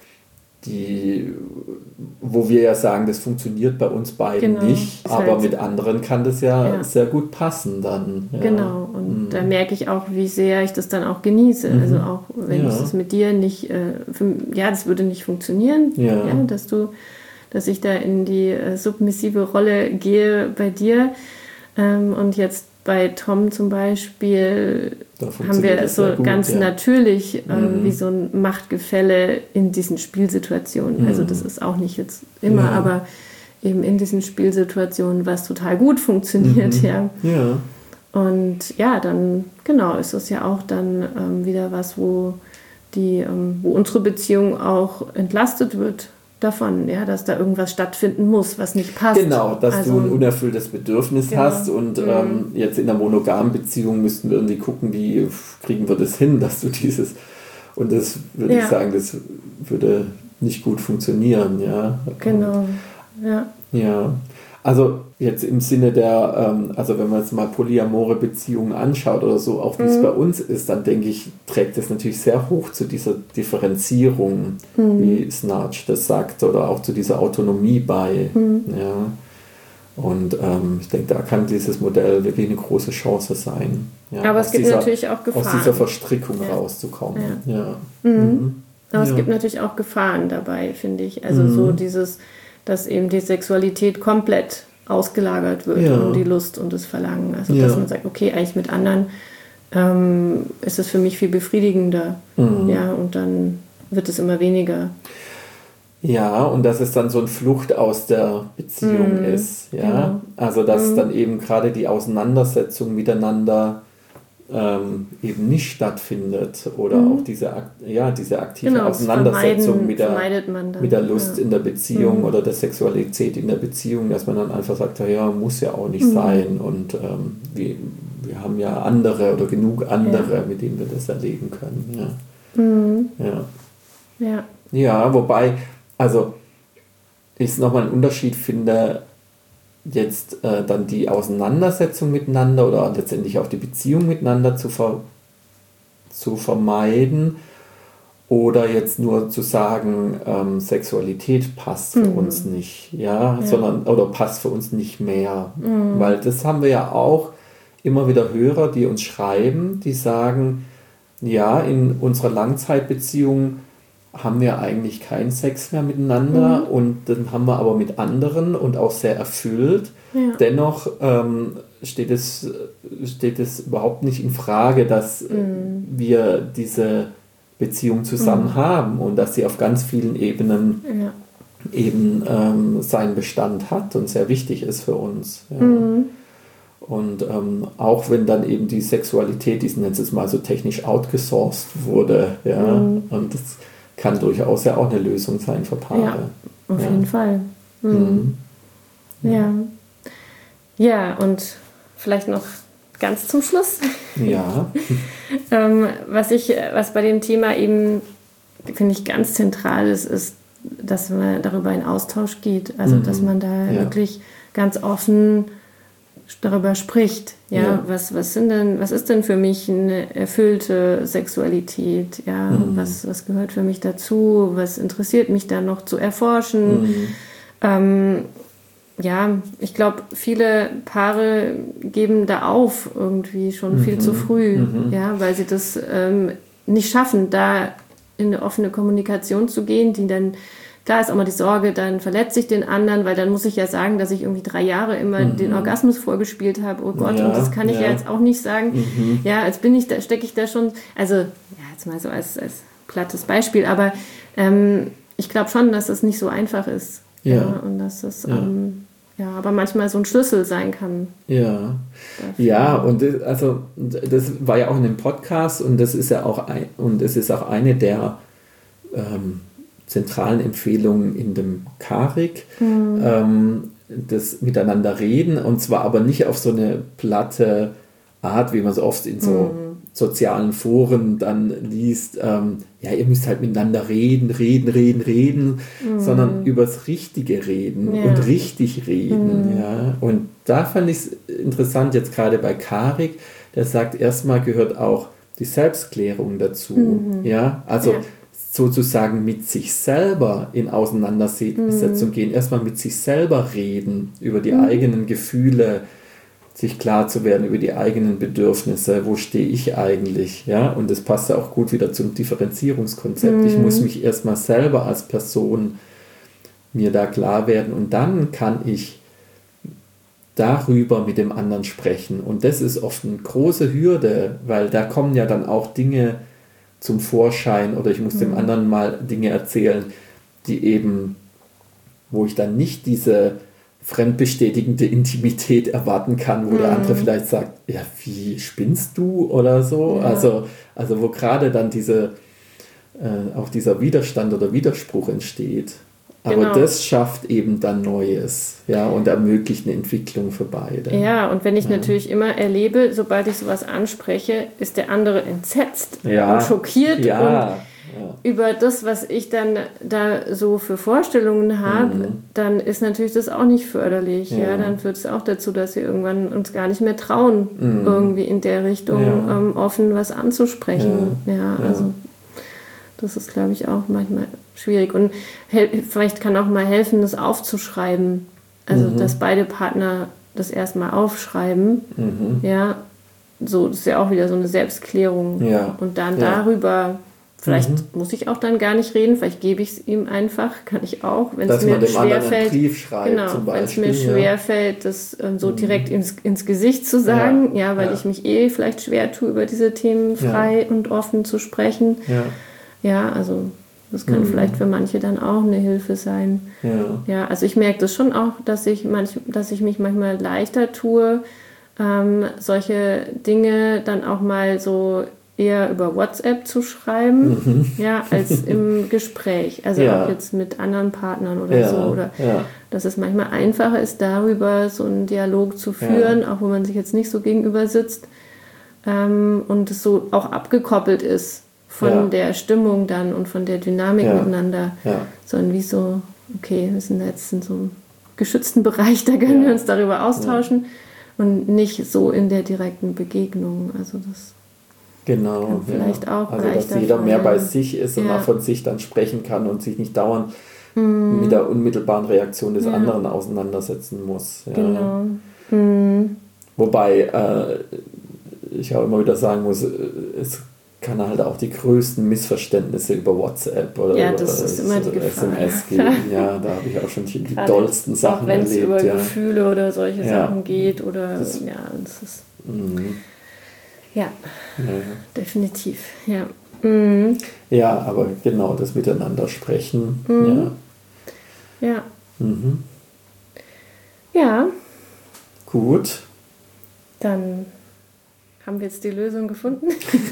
die, wo wir ja sagen, das funktioniert bei uns beiden genau. nicht, das aber heißt, mit anderen kann das ja, ja. sehr gut passen dann. Ja. Genau, und mhm. da merke ich auch, wie sehr ich das dann auch genieße. Mhm. Also auch wenn ja. ich das mit dir nicht, äh, für, ja, das würde nicht funktionieren, ja. Ja, dass du, dass ich da in die äh, submissive Rolle gehe bei dir ähm, und jetzt bei Tom zum Beispiel haben wir so gut, ganz ja. natürlich ähm, mhm. wie so ein Machtgefälle in diesen Spielsituationen. Mhm. Also das ist auch nicht jetzt immer, ja. aber eben in diesen Spielsituationen, was total gut funktioniert. Mhm. Ja. ja. Und ja, dann genau ist es ja auch dann ähm, wieder was, wo, die, ähm, wo unsere Beziehung auch entlastet wird davon, ja, dass da irgendwas stattfinden muss, was nicht passt. Genau, dass also, du ein unerfülltes Bedürfnis genau. hast und mhm. ähm, jetzt in einer monogamen Beziehung müssten wir irgendwie gucken, wie kriegen wir das hin, dass du dieses, und das würde ja. ich sagen, das würde nicht gut funktionieren, ja. Genau, ja. Ja, also jetzt im Sinne der, ähm, also wenn man jetzt mal polyamore Beziehungen anschaut oder so, auch wie es mhm. bei uns ist, dann denke ich, trägt das natürlich sehr hoch zu dieser Differenzierung, mhm. wie Snarch das sagt, oder auch zu dieser Autonomie bei. Mhm. Ja. Und ähm, ich denke, da kann dieses Modell wirklich eine große Chance sein. Ja, aber es gibt dieser, natürlich auch Gefahren. Aus dieser Verstrickung ja. rauszukommen. Ja. Ja. Mhm. Mhm. Aber ja. es gibt natürlich auch Gefahren dabei, finde ich. Also mhm. so dieses, dass eben die Sexualität komplett ausgelagert wird ja. um die Lust und das Verlangen. Also dass ja. man sagt, okay, eigentlich mit anderen ähm, ist es für mich viel befriedigender. Mhm. Ja, und dann wird es immer weniger. Ja, und dass es dann so eine Flucht aus der Beziehung mhm. ist. Ja? Genau. Also dass mhm. dann eben gerade die Auseinandersetzung miteinander ähm, eben nicht stattfindet oder mhm. auch diese, ja, diese aktive genau, Auseinandersetzung mit der, mit der Lust ja. in der Beziehung mhm. oder der Sexualität in der Beziehung, dass man dann einfach sagt, ja, muss ja auch nicht mhm. sein und ähm, wir, wir haben ja andere oder genug andere, ja. mit denen wir das erleben können. Ja, mhm. ja. ja. ja wobei, also ich nochmal einen Unterschied finde, jetzt äh, dann die Auseinandersetzung miteinander oder letztendlich auch die Beziehung miteinander zu, ver zu vermeiden oder jetzt nur zu sagen, ähm, Sexualität passt für mhm. uns nicht, ja? ja, sondern oder passt für uns nicht mehr, mhm. weil das haben wir ja auch immer wieder Hörer, die uns schreiben, die sagen, ja, in unserer Langzeitbeziehung haben wir eigentlich keinen Sex mehr miteinander mhm. und dann haben wir aber mit anderen und auch sehr erfüllt. Ja. Dennoch ähm, steht es, steht es überhaupt nicht in Frage, dass mhm. wir diese Beziehung zusammen mhm. haben und dass sie auf ganz vielen Ebenen ja. eben ähm, seinen Bestand hat und sehr wichtig ist für uns. Ja. Mhm. Und ähm, auch wenn dann eben die Sexualität, die ist jetzt mal so technisch outgesourced wurde, ja, mhm. und das kann durchaus ja auch eine Lösung sein für Paare. Ja, auf ja. jeden Fall. Mhm. Mhm. Ja. Ja, und vielleicht noch ganz zum Schluss. Ja. ähm, was ich, was bei dem Thema eben, finde ich, ganz zentral ist, ist, dass man darüber in Austausch geht. Also, mhm. dass man da ja. wirklich ganz offen darüber spricht, ja, ja, was was sind denn, was ist denn für mich eine erfüllte Sexualität, ja, mhm. was was gehört für mich dazu, was interessiert mich da noch zu erforschen, mhm. ähm, ja, ich glaube, viele Paare geben da auf irgendwie schon mhm. viel zu früh, mhm. ja, weil sie das ähm, nicht schaffen, da in eine offene Kommunikation zu gehen, die dann klar ist auch mal die Sorge, dann verletze ich den anderen, weil dann muss ich ja sagen, dass ich irgendwie drei Jahre immer mhm. den Orgasmus vorgespielt habe. Oh Gott, ja, und das kann ich ja, ja jetzt auch nicht sagen. Mhm. Ja, als bin ich da, stecke ich da schon, also ja, jetzt mal so als, als plattes Beispiel, aber ähm, ich glaube schon, dass das nicht so einfach ist. Ja. ja und dass das ja. Ähm, ja, aber manchmal so ein Schlüssel sein kann. Ja, dafür. Ja, und das, also das war ja auch in dem Podcast und das ist ja auch ein, und es ist auch eine der ähm, zentralen Empfehlungen in dem Karik, mhm. ähm, das Miteinander reden, und zwar aber nicht auf so eine platte Art, wie man so oft in so mhm. sozialen Foren dann liest, ähm, ja, ihr müsst halt miteinander reden, reden, reden, reden, mhm. sondern übers richtige Reden ja. und richtig reden. Mhm. Ja. Und da fand ich es interessant, jetzt gerade bei Karik, der sagt, erstmal gehört auch die Selbstklärung dazu. Mhm. Ja, also ja. sozusagen mit sich selber in Auseinandersetzung mhm. gehen, erstmal mit sich selber reden, über die mhm. eigenen Gefühle, sich klar zu werden über die eigenen Bedürfnisse, wo stehe ich eigentlich, ja, und das passt ja auch gut wieder zum Differenzierungskonzept. Mhm. Ich muss mich erstmal selber als Person mir da klar werden und dann kann ich darüber mit dem anderen sprechen, und das ist oft eine große Hürde, weil da kommen ja dann auch Dinge zum Vorschein oder ich muss mhm. dem anderen mal Dinge erzählen, die eben, wo ich dann nicht diese fremdbestätigende Intimität erwarten kann, wo mhm. der andere vielleicht sagt, ja, wie spinnst du oder so, ja. also, also wo gerade dann diese, äh, auch dieser Widerstand oder Widerspruch entsteht. Aber genau. das schafft eben dann Neues, ja, und ermöglicht eine Entwicklung für beide. Ja, und wenn ich ja. natürlich immer erlebe, sobald ich sowas anspreche, ist der andere entsetzt ja. und schockiert ja. und ja. über das, was ich dann da so für Vorstellungen habe, mhm. dann ist natürlich das auch nicht förderlich. Ja. Ja, dann führt es auch dazu, dass wir irgendwann uns gar nicht mehr trauen, mhm. irgendwie in der Richtung ja. ähm, offen was anzusprechen. Ja, ja also ja. das ist, glaube ich, auch manchmal schwierig. Und hel- vielleicht kann auch mal helfen, das aufzuschreiben. Also, mhm. dass beide Partner das erstmal aufschreiben. Mhm. Ja, so, das ist ja auch wieder so eine Selbstklärung. Ja. Und dann ja. darüber... Vielleicht mhm. muss ich auch dann gar nicht reden, vielleicht gebe ich es ihm einfach, kann ich auch, wenn es mir schwerfällt. Genau, wenn es mir schwerfällt, das ähm, so mhm. direkt ins, ins Gesicht zu sagen, ja, ja weil ja. ich mich eh vielleicht schwer tue, über diese Themen frei ja. und offen zu sprechen. Ja, ja also das kann mhm. vielleicht für manche dann auch eine Hilfe sein. Ja, ja also ich merke das schon auch, dass ich, manch, dass ich mich manchmal leichter tue, ähm, solche Dinge dann auch mal so eher über WhatsApp zu schreiben, mhm. ja, als im Gespräch. Also ja. auch jetzt mit anderen Partnern oder ja. so. Oder ja. dass es manchmal einfacher ist, darüber so einen Dialog zu führen, ja. auch wo man sich jetzt nicht so gegenüber sitzt ähm, und es so auch abgekoppelt ist von ja. der Stimmung dann und von der Dynamik ja. miteinander. Ja. Sondern wie so, okay, wir sind jetzt in so einem geschützten Bereich, da können ja. wir uns darüber austauschen ja. und nicht so in der direkten Begegnung. Also das Genau, vielleicht ja. auch also dass jeder mehr bei sich ist und ja. mal von sich dann sprechen kann und sich nicht dauernd mm. mit der unmittelbaren Reaktion des ja. anderen auseinandersetzen muss. Ja. Genau. Mm. Wobei äh, ich auch immer wieder sagen muss, es kann halt auch die größten Missverständnisse über WhatsApp oder ja, über das ist immer die S M S geben. Ja, da habe ich auch schon die Gerade dollsten Sachen auch erlebt. Wenn es über ja. Gefühle oder solche ja. Sachen geht oder das, ja, das ist mm. Ja, ja, definitiv, ja. Mhm. Ja, aber genau, das Miteinander sprechen, mhm. ja. Ja. Mhm. Ja. Gut. Dann haben wir jetzt die Lösung gefunden.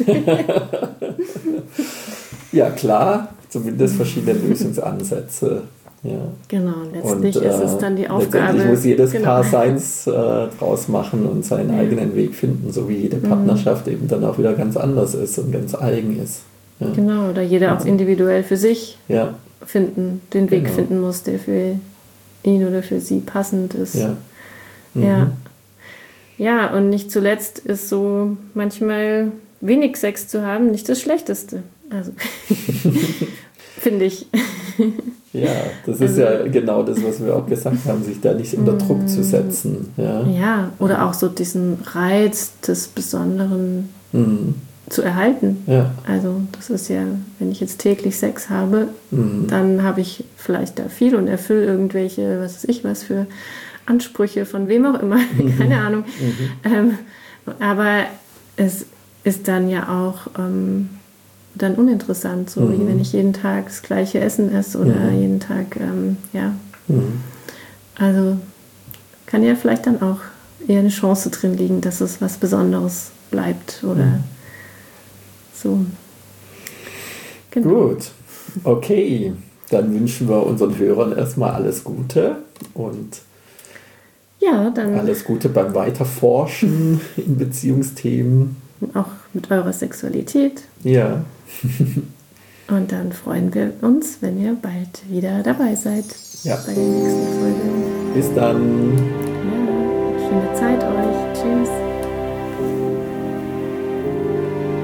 Ja, klar, zumindest verschiedene Lösungsansätze. Ja. Genau, letztlich und, äh, ist es dann die Aufgabe. Letztendlich muss jedes genau. Paar seins äh, draus machen und seinen ja. eigenen Weg finden, so wie jede Partnerschaft mhm. eben dann auch wieder ganz anders ist und ganz eigen ist. Ja. Genau, oder jeder auch individuell für sich ja. finden, den Weg genau. finden muss, der für ihn oder für sie passend ist. Ja. Mhm. Ja. Ja, und nicht zuletzt ist so manchmal wenig Sex zu haben nicht das Schlechteste. Also finde ich. Ja, das ist also, ja genau das, was wir auch gesagt haben, sich da nicht unter Druck zu setzen. Ja, ja oder auch so diesen Reiz des Besonderen mhm. zu erhalten. Ja. Also das ist ja, wenn ich jetzt täglich Sex habe, Mhm. dann habe ich vielleicht da viel und erfülle irgendwelche, was weiß ich, was für Ansprüche von wem auch immer, keine Ahnung. Mhm. Ähm, aber es ist dann ja auch ähm, dann uninteressant, so Mhm. wie wenn ich jeden Tag das gleiche Essen esse oder Mhm. jeden Tag, ähm, ja. Mhm. Also kann ja vielleicht dann auch eher eine Chance drin liegen, dass es was Besonderes bleibt oder Mhm. so. Genau. Gut, okay. Dann wünschen wir unseren Hörern erstmal alles Gute und Ja, dann alles Gute beim Weiterforschen in Beziehungsthemen. auch mit eurer Sexualität. Ja, Und dann freuen wir uns, wenn ihr bald wieder dabei seid Ja. bei der nächsten Folge. bis dann. Ja, schöne Zeit euch. Tschüss.